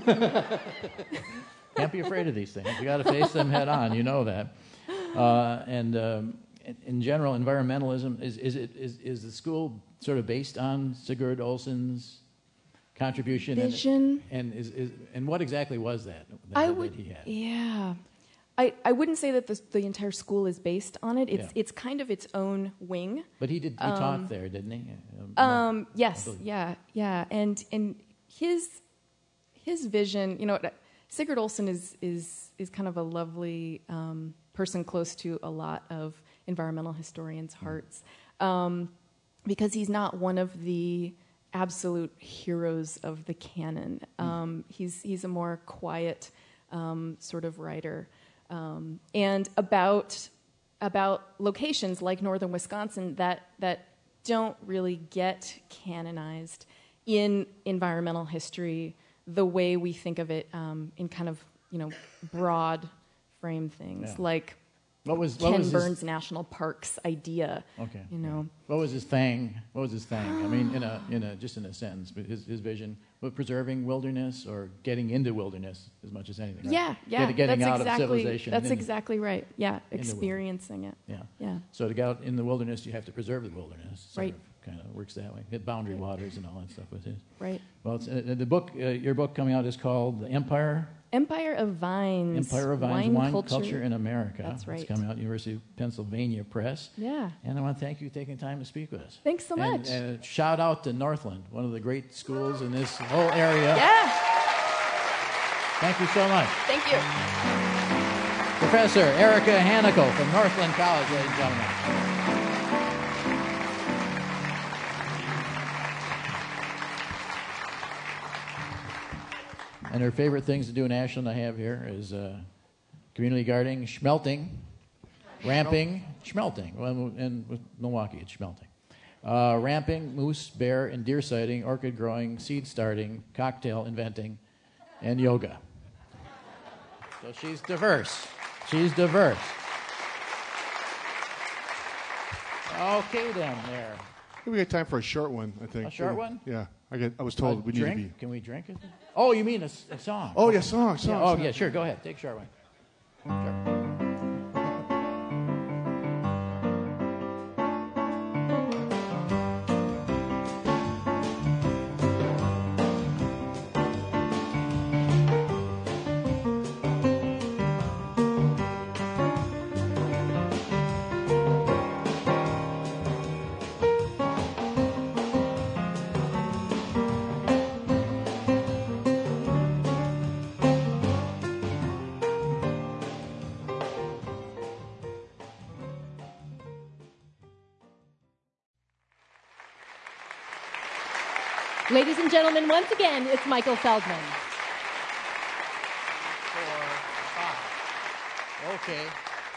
Can't be afraid of these things. You got to face them head on. You know that. Uh, and um, in, in general, environmentalism is is it is is the school sort of based on Sigurd Olson's contribution? Vision. And and is, is and what exactly was that that, I that would, he had? yeah. I, I wouldn't say that the, the entire school is based on it. It's Yeah. it's kind of its own wing. But he did. He Um, taught there, didn't he? Um, yes, believe. yeah, yeah, and and his his vision, you know, Sigurd Olson is is is kind of a lovely um, person close to a lot of environmental historians' hearts, um, because he's not one of the absolute heroes of the canon. Um, he's he's a more quiet um, sort of writer, um, and about about locations like northern Wisconsin that that don't really get canonized in environmental history the way we think of it um, in kind of, you know, broad frame things, Yeah. like What was what Ken was his- Burns National Park's idea. Okay. You know, What was his thing? What was his thing? I mean, in a in a just in a sentence, but his his vision was preserving wilderness or getting into wilderness as much as anything. Right? yeah, yeah, Get- getting that's out exactly, of civilization. That's and into- exactly right. Yeah, the experiencing it. Yeah. Yeah. So to get out in the wilderness, you have to preserve the wilderness. Sort Right. of, kind of works that way. Hit boundary waters and all that stuff with his. Right. Well, it's, uh, the book, uh, your book coming out is called The Empire. Empire of Vines. Empire of Vines, Wine, Wine culture. Culture in America. That's right. It's coming out University of Pennsylvania Press. Yeah. And I want to thank you for taking time to speak with us. Thanks so And- much. And, a shout out to Northland, one of the great schools in this whole area. Yeah. Thank you so much. Thank you. Professor Erica Hanikel from Northland College, ladies and gentlemen. And her favorite things to do in Ashland, I have here, is uh, community gardening, schmelting, ramping, schmelting. Well, and with Milwaukee, it's schmelting. Uh, ramping, moose, bear, and deer sighting, orchid growing, seed starting, cocktail inventing, and yoga. So she's diverse. She's diverse. Okay, then, there. We got time for a short one, I think. A short one? Yeah. I get. I was told A we drink? need to be. Can we drink it? Oh, you mean a, s- a song? Oh, yeah, song, song, Yeah, oh, song. yeah, sure. Go ahead. Take a short one. Sure. Ladies and gentlemen, once again, it's Michael Feldman. Okay.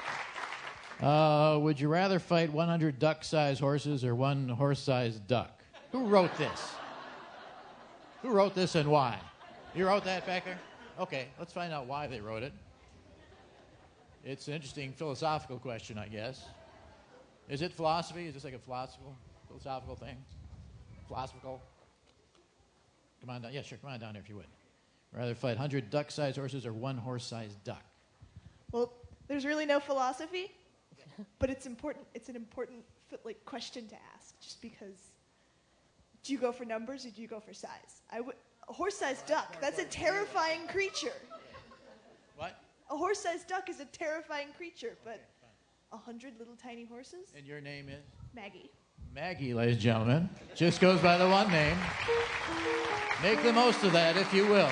Uh, would you rather fight one hundred duck-sized horses or one horse-sized duck? Who wrote this? Who wrote this and why? You wrote that back there? Okay, let's find out why they wrote it. It's an interesting philosophical question, I guess. Is it philosophy? Is this like a philosophical, philosophical thing? Philosophical? Come on down. Yeah, sure. Come on down here if you would. Rather fight one hundred duck-sized horses or one horse-sized duck? Well, there's really no philosophy, but it's important. It's an important like question to ask, just because. Do you go for numbers or do you go for size? I would a horse-sized duck. That's a terrifying creature. What? A horse-sized duck is a terrifying creature, but a hundred little tiny horses. And your name is Maggie. Maggie, ladies and gentlemen. Just goes by the one name. Make the most of that, if you will.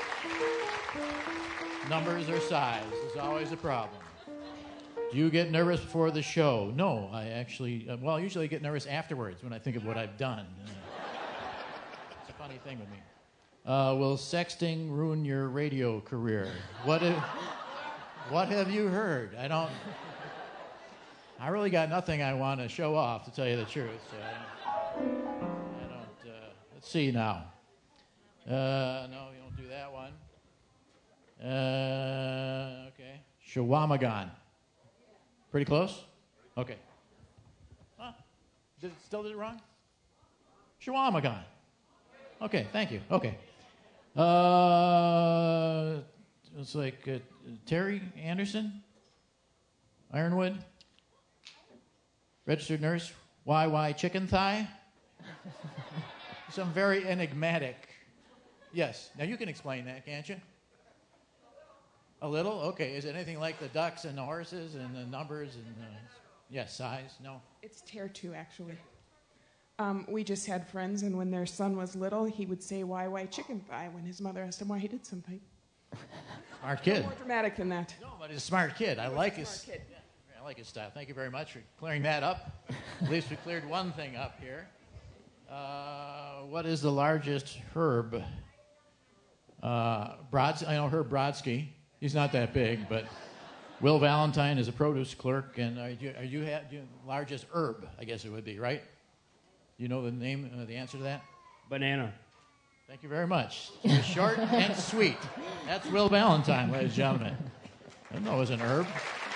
Numbers or size is always a problem. Do you get nervous before the show? No, I actually, uh, well, usually I get nervous afterwards when I think of what I've done. Uh, it's a funny thing with me. Uh, will sexting ruin your radio career? What have, what have you heard? I don't, I really got nothing I want to show off, to tell you the truth. So I, I don't, uh, let's see now. Uh, no, you don't do that one. Uh, okay. Shawamagon. Pretty close? Okay. Huh? Did it, still did it wrong? Shawamagon. Okay, thank you. Okay. Uh, it's like uh, Terry Anderson, Ironwood, registered nurse, Y Y chicken thigh. Some very enigmatic. Yes. Now you can explain that, can't you? A little? Okay. Is it anything like the ducks and the horses and the numbers and uh, yes, size? No. It's tear two, actually. Um, we just had friends, and when their son was little, he would say, "Why, why chicken thigh?" when his mother asked him why he did something. Smart kid. No more dramatic than that. No, but he's a smart kid. I like his. Smart kid. Yeah, I like his style. Thank you very much for clearing that up. At least we cleared one thing up here. Uh, what is the largest herb? Uh, Brods- I know Herb Brodsky. He's not that big, but Will Valentine is a produce clerk, and are you, are you, ha- you largest herb? I guess it would be, right? You know the name, uh, the answer to that? Banana. Thank you very much. It's short and sweet. That's Will Valentine, ladies and gentlemen. I didn't know it was an herb.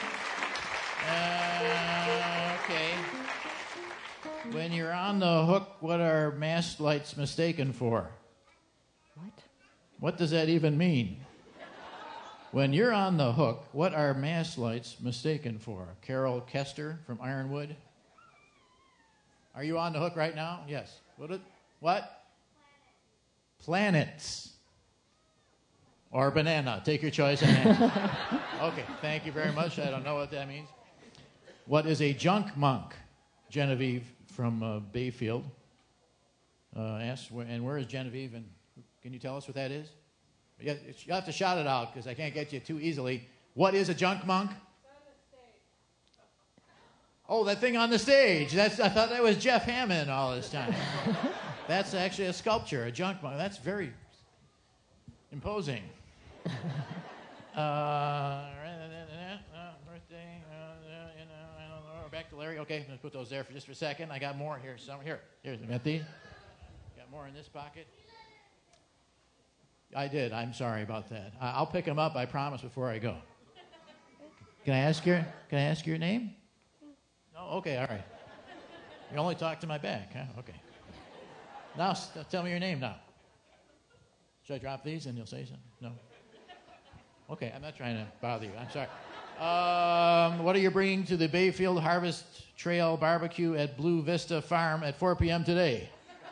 Uh, okay. When you're on the hook, what are mast lights mistaken for? What? What does that even mean? When you're on the hook, what are mast lights mistaken for? Carol Kester from Ironwood. Are you on the hook right now? Yes. What? It, what? Planets. Or banana. Take your choice. Okay, thank you very much. I don't know what that means. What is a junk monk? Genevieve from uh, Bayfield uh, asks, and where is Genevieve? And can you tell us what that is? You have to shout it out because I can't get you too easily. What is a junk monk? Oh, that thing on the stage. That's, I thought that was Jeff Hammond all this time. That's actually a sculpture, a junk monk. That's very imposing. uh, birthday, uh, you know, I don't know. Back to Larry. Okay, let's put those there for just for a second. I got more here. Some here. Here's got these. Got more in this pocket. I did. I'm sorry about that. I'll pick them up. I promise before I go. Can I ask your Can I ask your name? No. Okay. All right. You only talk to my back, huh? Okay. Now tell me your name now. Should I drop these and you'll say something? No. Okay. I'm not trying to bother you. I'm sorry. Um, what are you bringing to the Bayfield Harvest Trail Barbecue at Blue Vista Farm at four p.m. today?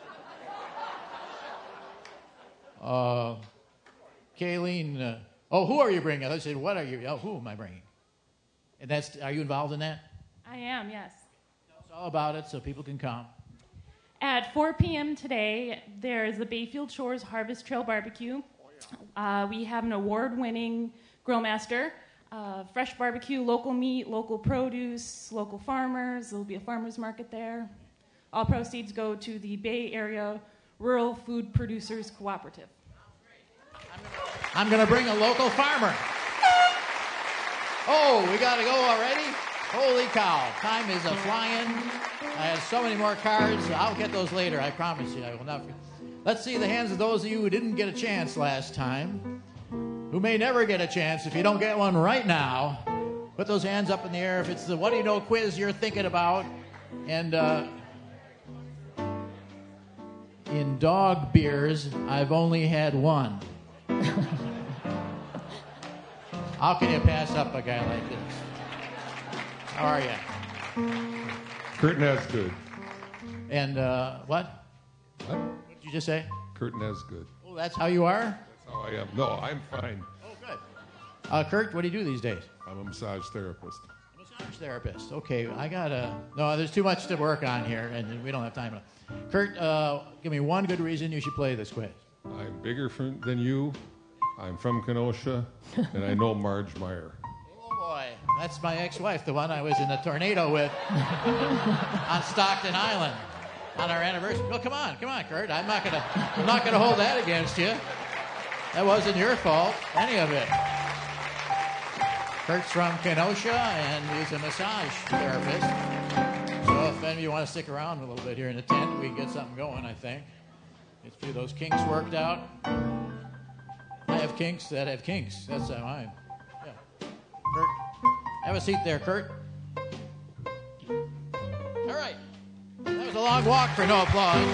Uh, Kayleen, uh, oh, who are you bringing? I said, what are you? Oh, who am I bringing? And that's, are you involved in that? I am, yes. Tell us all about it so people can come. At four p.m. today, there is the Bayfield Shores Harvest Trail Barbecue. Uh, we have an award-winning grill master, uh, fresh barbecue, local meat, local produce, local farmers. There will be a farmer's market there. All proceeds go to the Bay Area Rural Food Producers Cooperative. I'm going to bring a local farmer. Oh, we got to go already? Holy cow. Time is a-flying. I have so many more cards. I'll get those later, I promise you. I will not. Let's see the hands of those of you who didn't get a chance last time, who may never get a chance if you don't get one right now. Put those hands up in the air if it's the What Do You Know quiz you're thinking about. And uh, in dog beers, I've only had one. How can you pass up a guy like this? How are you? Kurt Nesgood. And uh, what? What? What did you just say? Kurt Nesgood. Oh, that's how you are? That's how I am. No, I'm fine. Oh, good. Uh, Kurt, what do you do these days? I'm a massage therapist. A massage therapist. Okay, I gotta. No, there's too much to work on here, and we don't have time. Kurt, uh, give me one good reason you should play this quiz. I'm bigger from, than you. I'm from Kenosha, and I know Marge Meyer. Oh, boy. That's my ex-wife, the one I was in a tornado with on Stockton Island on our anniversary. Oh, come on, come on, Kurt. I'm not gonna, I'm not gonna hold that against you. That wasn't your fault, any of it. Kurt's from Kenosha, and he's a massage therapist. So if any of you want to stick around a little bit here in the tent, we can get something going, I think. Get a few of those kinks worked out. I have kinks that have kinks. That's how I am. Yeah. Kurt, have a seat there, Kurt. All right. That was a long walk for no applause.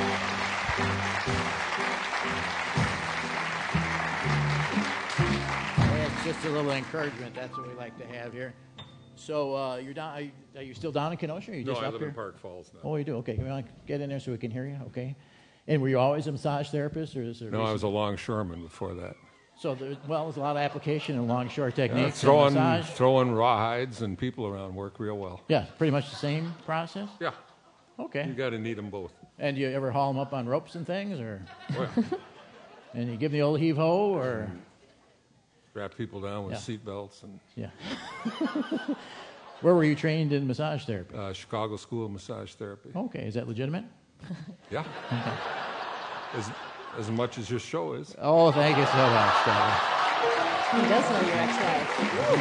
It's just a little encouragement. That's what we like to have here. So uh, you're down. Are you, are you still down in Kenosha? Or are you No, just I up live here? in Park Falls now. Oh, you do. Okay, can we get in there so we can hear you? Okay. And were you always a massage therapist, or is there? No, I recent- was a longshoreman before that. So there, well, there's a lot of application in longshore Yeah, techniques. throwing, and massage. throwing rawhides and people around work real well. Yeah, pretty much the same process. Yeah. Okay. You got to need them both. And you ever haul them up on ropes and things, or? Well. And you give them the old heave ho, or? Wrap people down with Yeah. seat belts and. Yeah. Where were you trained in massage therapy? Uh, Chicago School of Massage Therapy. Okay, is that legitimate? Yeah. as, as much as your show is. Oh, thank you so much, Trevor. He does know your ex-wife.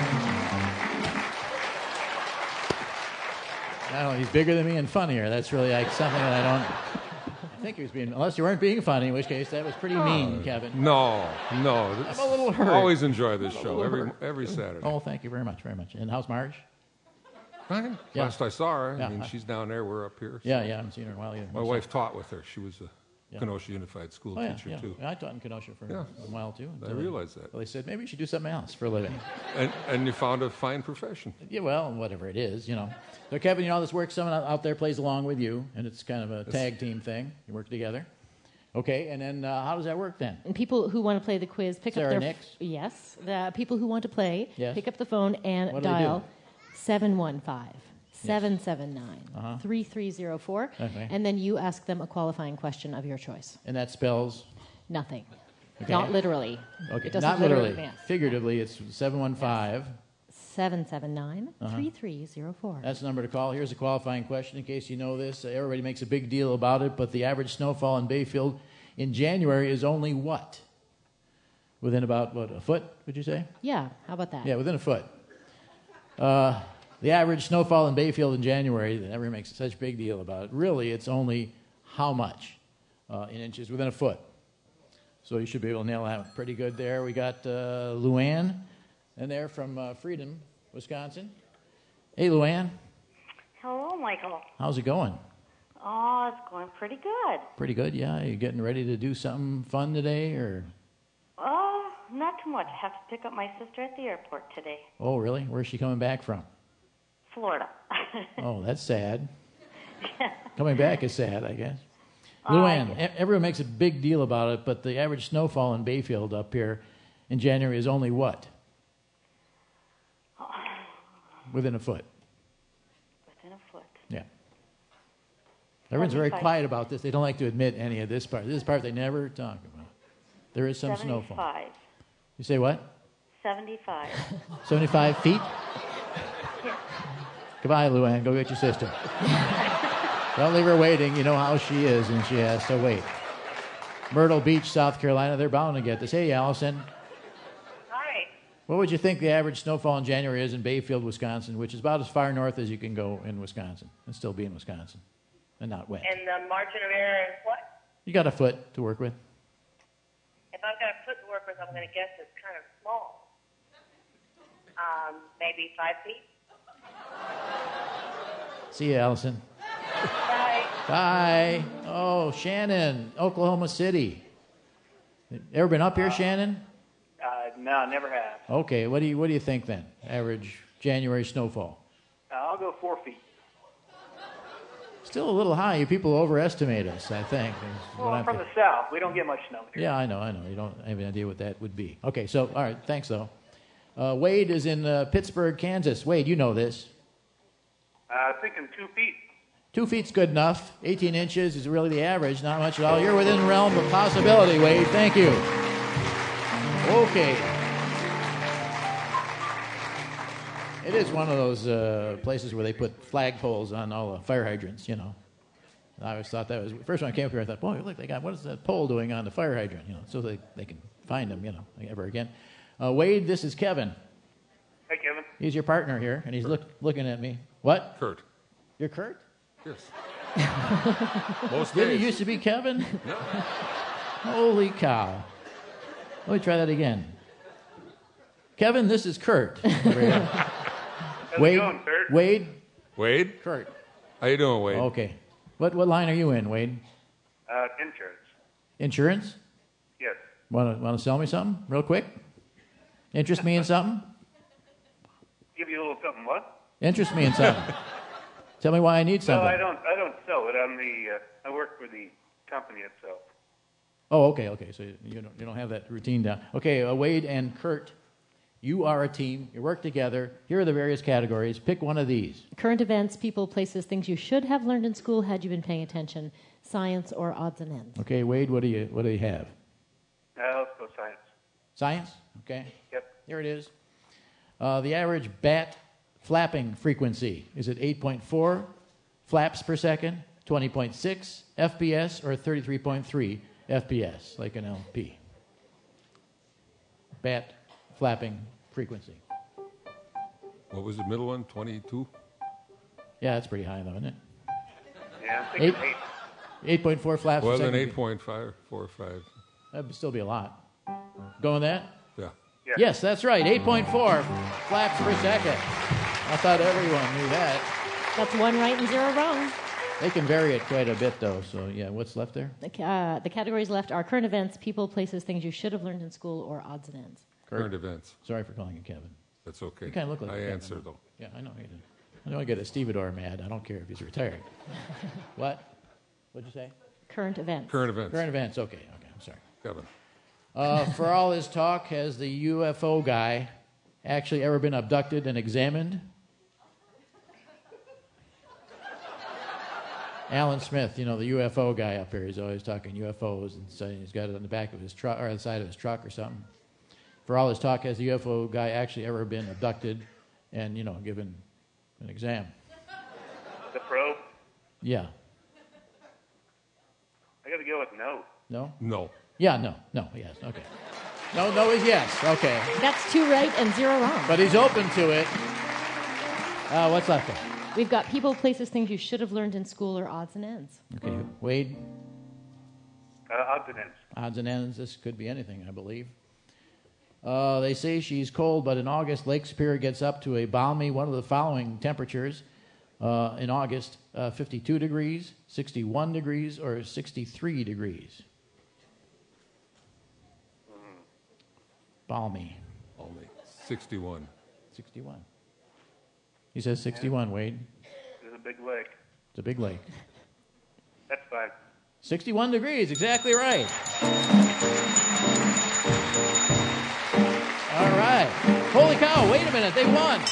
I don't know, he's bigger than me and funnier. That's really like something that I don't. I think he was being, unless you weren't being funny, in which case that was pretty mean, Kevin. No, no. I'm a little hurt. Always enjoy this I'm a show little every hurt. every Saturday. Oh, thank you very much, very much. And how's Marge? Fine. Yeah. Last I saw her, Yeah. I mean, she's down there. We're up here. so- Yeah, yeah, I haven't seen her in a while either. My wife taught with her. She was a Yeah. Kenosha Unified School Oh, yeah, teacher yeah. too. Yeah, I taught in Kenosha for Yeah. a while too. I until they- realized that. Well, they said maybe you should do something else for a living. And and you found a fine profession. Yeah, well, whatever it is, you know. So, Kevin, you know, this works. Someone out- out there plays along with you, and it's kind of a It's- tag team thing. You work together. Okay, and then uh, how does that work then? And people who want to play the quiz, pick Sarah up their Nix? yes. The people who want to play, Yes. pick up the phone and What do they dial do? seven one five, seven seven nine, Uh-huh. three three zero four, Okay. and then you ask them a qualifying question of your choice. And that spells? Nothing. Okay. Not literally. Okay, It doesn't not literally. yeah. Figuratively, it's seven one five. seven seven nine, Uh-huh. three three zero four. That's the number to call. Here's a qualifying question in case you know this. Uh, everybody makes a big deal about it, but the average snowfall in Bayfield in January is only what? Within about, what, a foot, would you say? Yeah, how about that? Yeah, within a foot. Uh, the average snowfall in Bayfield in January, that everyone makes such a big deal about it, really it's only how much uh, in inches? Within a foot. So you should be able to nail that pretty good there. We got uh, Luann, and they're from uh, Freedom, Wisconsin. Hey, Luann, Hello, Michael. how's it going? Oh, it's going pretty good. Pretty good, yeah? You getting ready to do something fun today, or? Oh, not too much. I have to pick up my sister at the airport today. Oh, really? Where's she coming back from? Florida. Oh, that's sad. Coming back is sad, I guess. Uh, Luann, e- everyone makes a big deal about it, but the average snowfall in Bayfield up here in January is only what? Within a foot. Within a foot. Yeah. Everyone's very seventy-five. quiet about this. They don't like to admit any of this part. This is the part they never talk about. There is some snowfall. seventy-five. You say what? seventy-five. seventy-five feet? Yeah. Goodbye, Luann. Go get your sister. Don't leave her waiting. You know how she is, and she has to wait. Myrtle Beach, South Carolina. They're bound to get this. Hey, Allison. Hi. What would you think the average snowfall in January is in Bayfield, Wisconsin, which is about as far north as you can go in Wisconsin and still be in Wisconsin and not wet? And the margin of error is what? You got a foot to work with. If I've got a foot to work with, I'm going to guess it's kind of small. Um, maybe five feet? See you, Allison. Bye. Bye. Oh, Shannon, Oklahoma City. Ever been up here, Shannon? Uh, no, never have. Okay. What do you What do you think then? Average January snowfall. Uh, I'll go four feet. Still a little high. You people overestimate us, I think. is what Well, I'm I'm from thinking. the south. We don't get much snow here. Yeah, I know, I know. You don't have any idea what that would be. Okay, so, all right, thanks, though. Uh, Wade is in uh, Pittsburgh, Kansas. Wade, you know this. Uh, thinking two feet. Two feet's good enough. eighteen inches is really the average, not much at all. You're within the realm of possibility, Wade. Thank you. Okay. It is one of those uh, places where they put flagpoles on all the fire hydrants, you know. I always thought that was, first when I came up here, I thought, boy, look, they got, what is that pole doing on the fire hydrant, you know, so they, they can find them, you know, ever again. Uh, Wade, this is Kevin. Hey, Kevin. He's your partner here, and he's look, looking at me. What? Kurt. You're Kurt? Yes. Most Didn't days. it used to be Kevin? No. Holy cow. Let me try that again. Kevin, this is Kurt. How's Wade, it going, Kurt? Wade, Wade? Kurt. How you doing, Wade? Okay. What what line are you in, Wade? Uh, insurance. Insurance? Yes. Want to want to sell me something real quick? Interest me in something? Give you a little something. What? Interest me in something. Tell me why I need No, something. I don't. I don't sell it. I'm the. Uh, I work for the company itself. Oh, okay, okay. So you don't you don't have that routine down. Okay, uh, Wade and Kurt, you are a team. You work together. Here are the various categories. Pick one of these. Current events, people, places, things you should have learned in school had you been paying attention, science, or odds and ends. Okay, Wade, what do you what do you have? Uh, let's go science. Science? Okay. Yep. Here it is. Uh, the average bat flapping frequency, is it eight point four flaps per second, twenty point six F P S, or thirty-three point three F P S, like an L P? Bat flapping frequency. What was the middle one? twenty-two? Yeah, that's pretty high, though, isn't it? Yeah, I'm thinking eight. eight point four flaps Well, per then second. eight point five, four or five. That would still be a lot. Go with that? Yeah. Yeah. Yes, that's right. eight point four flaps per second. I thought everyone knew that. That's one right and zero wrong. They can vary it quite a bit, though. So, yeah, what's left there? The, ca- uh, the categories left are current events, people, places, things you should have learned in school, or odds and ends. Current events. Sorry for calling you Kevin. That's okay. You kind of look like I Kevin. answer, though. Yeah, I know you did. I don't get a stevedore mad. I don't care if he's retired. What? What'd you say? Current events. Current events. Current events. Okay, okay. I'm sorry. Kevin. Uh, for all his talk, has the U F O guy actually ever been abducted and examined? Alan Smith, you know, the U F O guy up here, he's always talking U F Os and saying he's got it on the back of his truck or on the side of his truck or something. For all his talk, has the U F O guy actually ever been abducted and, you know, given an exam? The probe. Yeah. I got to go with no. No? No. Yeah, no, no, yes, okay. No, no is yes, okay. That's two right and zero wrong. But he's open to it. Uh, what's left there? We've got people, places, things you should have learned in school, or odds and ends. Okay, Wade? Uh, odds and ends. Odds and ends, this could be anything, I believe. Uh, they say she's cold, but in August, Lake Superior gets up to a balmy, one of the following temperatures. Uh, in August, uh, fifty-two degrees, sixty-one degrees, or sixty-three degrees. Mm. Balmy. Balmy. sixty-one. sixty-one. He says sixty-one, Wade. There's a big lake. It's a big lake. That's fine. sixty-one degrees, exactly right. All right. Holy cow, wait a minute, they won.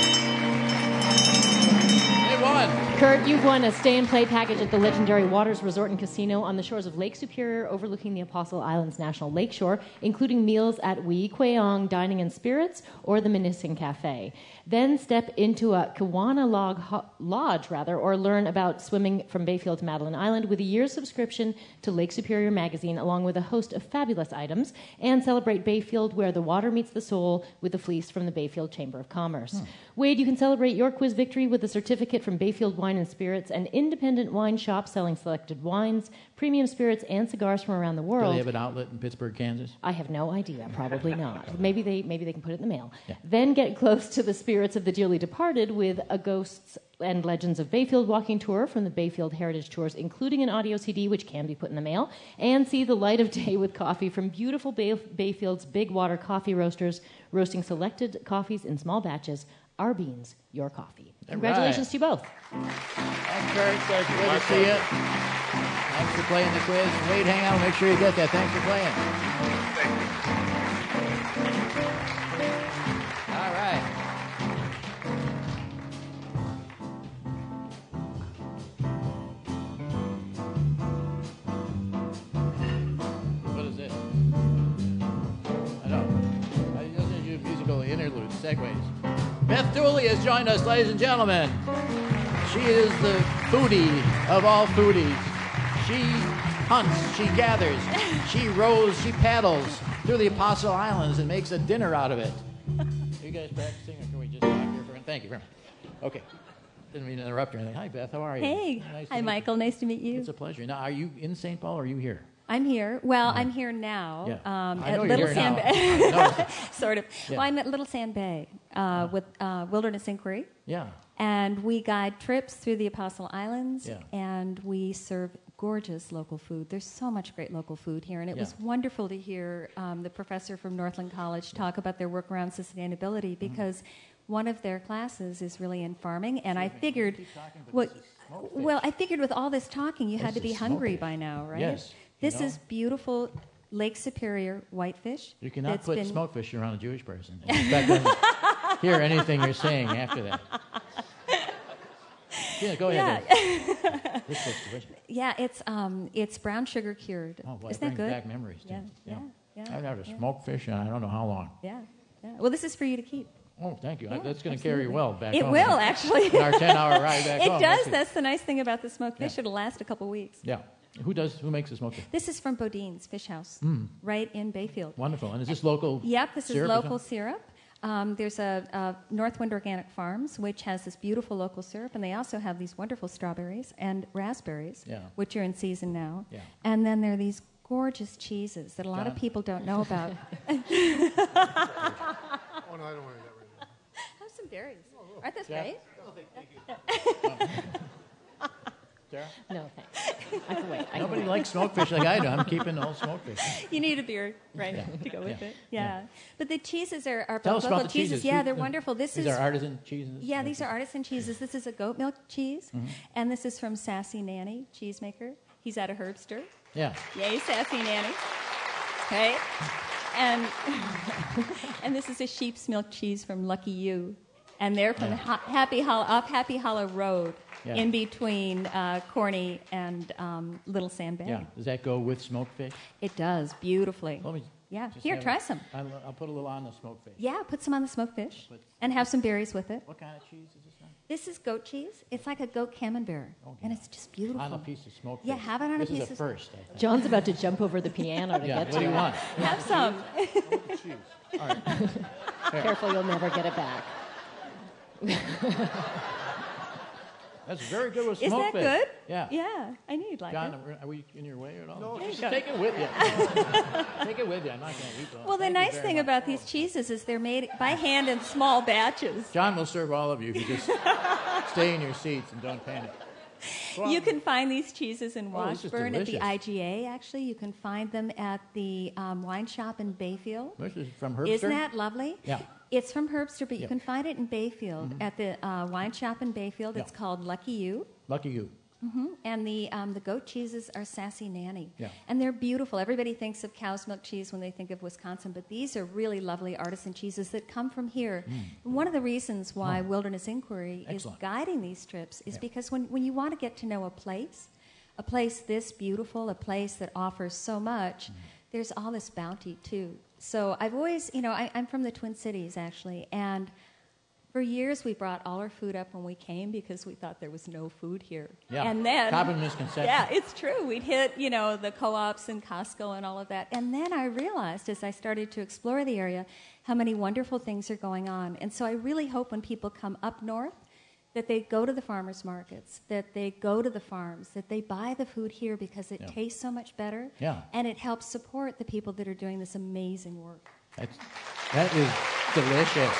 They won. Kurt, you've won a stay and play package at the legendary Waters Resort and Casino on the shores of Lake Superior, overlooking the Apostle Islands National Lakeshore, including meals at Wee Kweong Dining and Spirits or the Minising Cafe. Then step into a Kiwana Log ho- Lodge, rather, or learn about swimming from Bayfield to Madeline Island with a year's subscription to Lake Superior magazine, along with a host of fabulous items, and celebrate Bayfield where the water meets the soul with the fleece from the Bayfield Chamber of Commerce. Hmm. Wade, you can celebrate your quiz victory with a certificate from Bayfield Wine and Spirits, an independent wine shop selling selected wines, premium spirits, and cigars from around the Do world. they have an outlet in Pittsburgh, Kansas? I have no idea. Probably not. Maybe they maybe they can put it in the mail. Yeah. Then get close to the spirits of the dearly departed with a Ghosts and Legends of Bayfield walking tour from the Bayfield Heritage Tours, including an audio C D which can be put in the mail, and see the light of day with coffee from beautiful Bay- Bayfield's Big Water Coffee Roasters, roasting selected coffees in small batches. Our beans, your coffee. All Congratulations right. to you both. Thanks, Kurt. Good to see you. Thanks for playing the quiz. Wade, hang out. Make sure you get that. Thanks for playing. All right. What is this? I know. I just do musical interludes, segues. Beth Dooley has joined us, ladies and gentlemen. She is the foodie of all foodies. She hunts, she gathers, she rows, she paddles through the Apostle Islands and makes a dinner out of it. Are you guys practicing, or can we just talk here for a minute? Thank you very much. Okay. Didn't mean to interrupt or anything. Hi, Beth. How are you? Hey. Nice to Hi, meet Michael. You. Nice to meet you. It's a pleasure. Now, are you in Saint Paul or are you here? I'm here. Well, Yeah. I'm here now Yeah. um, I at know you're Little here Sand now. Bay. I noticed it. Sort of. Yeah. Well, I'm at Little Sand Bay uh, with uh, Wilderness Inquiry. Yeah. And we guide trips through the Apostle Islands, Yeah. and we serve gorgeous local food. There's so much great local food here, and it Yeah. was wonderful to hear um, the professor from Northland College talk about their work around sustainability, because one of their classes is really in farming, and I figured, well, well, I figured with all this talking, you had This to be is hungry smoked. by now, right? Yes. This You is know. beautiful Lake Superior whitefish. You cannot that's put been- smokefish around a Jewish person. In fact, I hear anything you're saying after that. Yeah, go ahead. Yeah. This looks delicious. Yeah, it's um, it's brown sugar cured. Oh, boy, it Isn't that brings good? back memories, too. Yeah, yeah, Yeah. yeah. I've had a yeah. smoked fish, and I don't know how long. Yeah, yeah. Well, this is for you to keep. Oh, thank you. Yeah, That's going to carry absolutely. well back it home. It will, actually. In our ten-hour ride back it home. It does. That's it. That's the nice thing about the smoked fish. Yeah. It'll last a couple weeks. Yeah. Who does? Who makes the smoked fish? This is from Bodine's Fish House, Mm. right in Bayfield. Wonderful. And is this local? Yep, this is syrup or local something? syrup. Um, there's a, a Northwind Organic Farms, which has this beautiful local syrup, and they also have these wonderful strawberries and raspberries, Yeah. which are in season now. Yeah. And then there are these gorgeous cheeses that a lot John? of people don't know about. Oh, no, I don't want that right now. Have some berries. Aren't those Yeah. great? Sarah? No, thanks. I can wait. I can Nobody wait. likes smokefish like I do. I'm keeping all smokefish. You need a beer, right, Yeah. to go with Yeah. it. Yeah. But the cheeses are, are Tell us local about the cheeses. cheeses. Yeah, Who- they're uh, wonderful. This these is are artisan cheeses? Yeah, these are artisan cheeses. This is a goat milk cheese, Mhm. and this is from Sassy Nanny Cheesemaker. He's out of Herbster. Yeah. Yay, Sassy Nanny. Right? And and this is a sheep's milk cheese from Lucky You. And they're from Yeah. ha- Happy Hollow, off Happy Hollow Road, Yeah. in between uh, Corny and um, Little Sand Bay. Yeah. Does that go with smoked fish? It does, beautifully. Let me Yeah, just here, have- try some. I'll, I'll put a little on the smoked fish. Yeah, put some on the smoked fish But- and have some berries with it. What kind of cheese is this on? This is goat cheese. It's like a goat camembert, and it's just beautiful. On a piece of smoked Yeah, fish. have it on this a piece is a of first, I think. John's about to jump over the piano to Yeah, get what to do you it. want? Have some. All right. Here. Careful, you'll never get it back. That's very good with Isn't smoked that fish. good? Yeah. Yeah, I knew you'd like John, it. are we in your way at all? No, just just- take it with you. Take it with you. I'm not going to eat them. Well, the Thank you nice very thing much. about these cheeses is they're made by hand in small batches. John will serve all of you if you just stay in your seats and don't panic. Go You on. can find these cheeses in Oh, this is Washburn at the delicious. I G A, actually. You can find them at the um, wine shop in Bayfield. This is from Herbster? Isn't that lovely? Yeah. It's from Herbster, but you Yeah. can find it in Bayfield Mhm. at the uh, wine shop in Bayfield. Yeah. It's called Lucky You. Lucky you. hmm And the um, the goat cheeses are Sassy Nanny. Yeah. And they're beautiful. Everybody thinks of cow's milk cheese when they think of Wisconsin, but these are really lovely artisan cheeses that come from here. Mm. One of the reasons why Oh. Wilderness Inquiry Excellent. is guiding these trips is Yeah. because when, when you want to get to know a place, a place this beautiful, a place that offers so much, Mm. there's all this bounty too. So I've always, you know, I, I'm from the Twin Cities actually, and for years we brought all our food up when we came because we thought there was no food here. Yeah. And then Common misconception. Yeah, it's true. We'd hit, you know, the co-ops and Costco and all of that. And then I realized as I started to explore the area how many wonderful things are going on. And so I really hope when people come up north that they go to the farmers markets, that they go to the farms, that they buy the food here because it Yeah. tastes so much better. Yeah. And it helps support the people that are doing this amazing work. That's, that is delicious.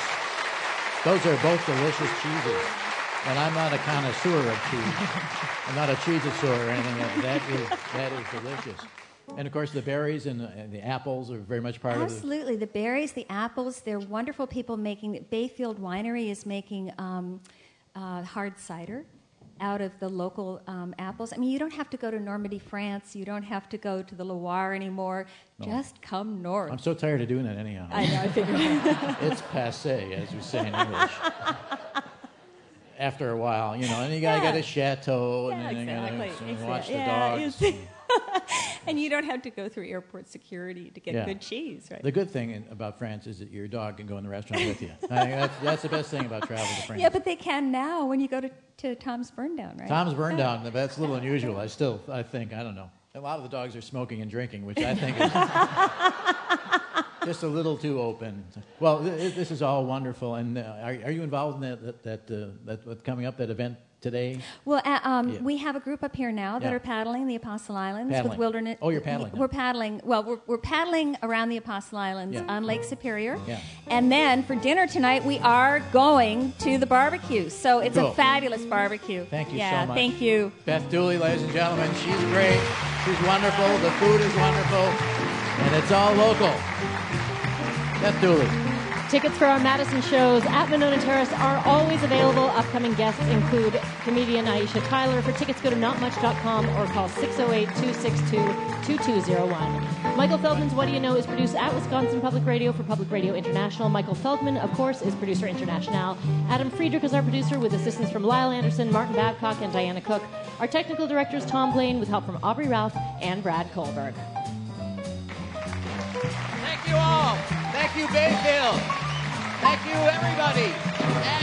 Those are both delicious cheeses. And I'm not a connoisseur of cheese. I'm not a cheeseosaur or anything like that. That is, that is delicious. And, of course, the berries and the, and the apples are very much part of it. Absolutely. The berries, the apples, they're wonderful people making. Bayfield Winery is making um, uh, hard cider out of the local um, apples. I mean, you don't have to go to Normandy, France. You don't have to go to the Loire anymore. No. Just come north. I'm so tired of doing that anyhow. I know, I figured. It's passé, as we say in English. After a while, you know, and you gotta Yeah. get a chateau, and Yeah, then exactly. you gotta exactly. watch the Yeah, dogs. it's- and you don't have to go through airport security to get Yeah. good cheese, right? The good thing in, about France is that your dog can go in the restaurant with you. I think that's, that's the best thing about travel to France. Yeah, but they can now when you go to, to Tom's Burndown, right? Tom's Burndown, that's a little unusual. I still, I think, I don't know. A lot of the dogs are smoking and drinking, which I think is just a little too open. Well, th- this is all wonderful. And uh, are, are you involved in that, that, that, uh, that what's coming up, that event today? Well, uh, um, Yeah. we have a group up here now that Yeah. are paddling the Apostle Islands Paddling. with wilderness. Oh, you're paddling now. We're paddling. Well, we're, we're paddling around the Apostle Islands Yeah. on Lake Superior. Yeah. And then for dinner tonight, we are going to the barbecue. So it's Cool. a fabulous barbecue. Thank you yeah, so much. thank you. Beth Dooley, ladies and gentlemen. She's great. She's wonderful. The food is wonderful. And it's all local. Beth Dooley. Tickets for our Madison shows at Monona Terrace are always available. Upcoming guests include comedian Aisha Tyler. For tickets, go to not much dot com or call six oh eight, two six two, two two oh one. Michael Feldman's What Do You Know is produced at Wisconsin Public Radio for Public Radio International. Michael Feldman, of course, is producer international. Adam Friedrich is our producer with assistance from Lyle Anderson, Martin Babcock, and Diana Cook. Our technical director is Tom Blaine with help from Aubrey Ralph and Brad Kohlberg. Thank you all. Thank you, Bayfield. Thank you, everybody. And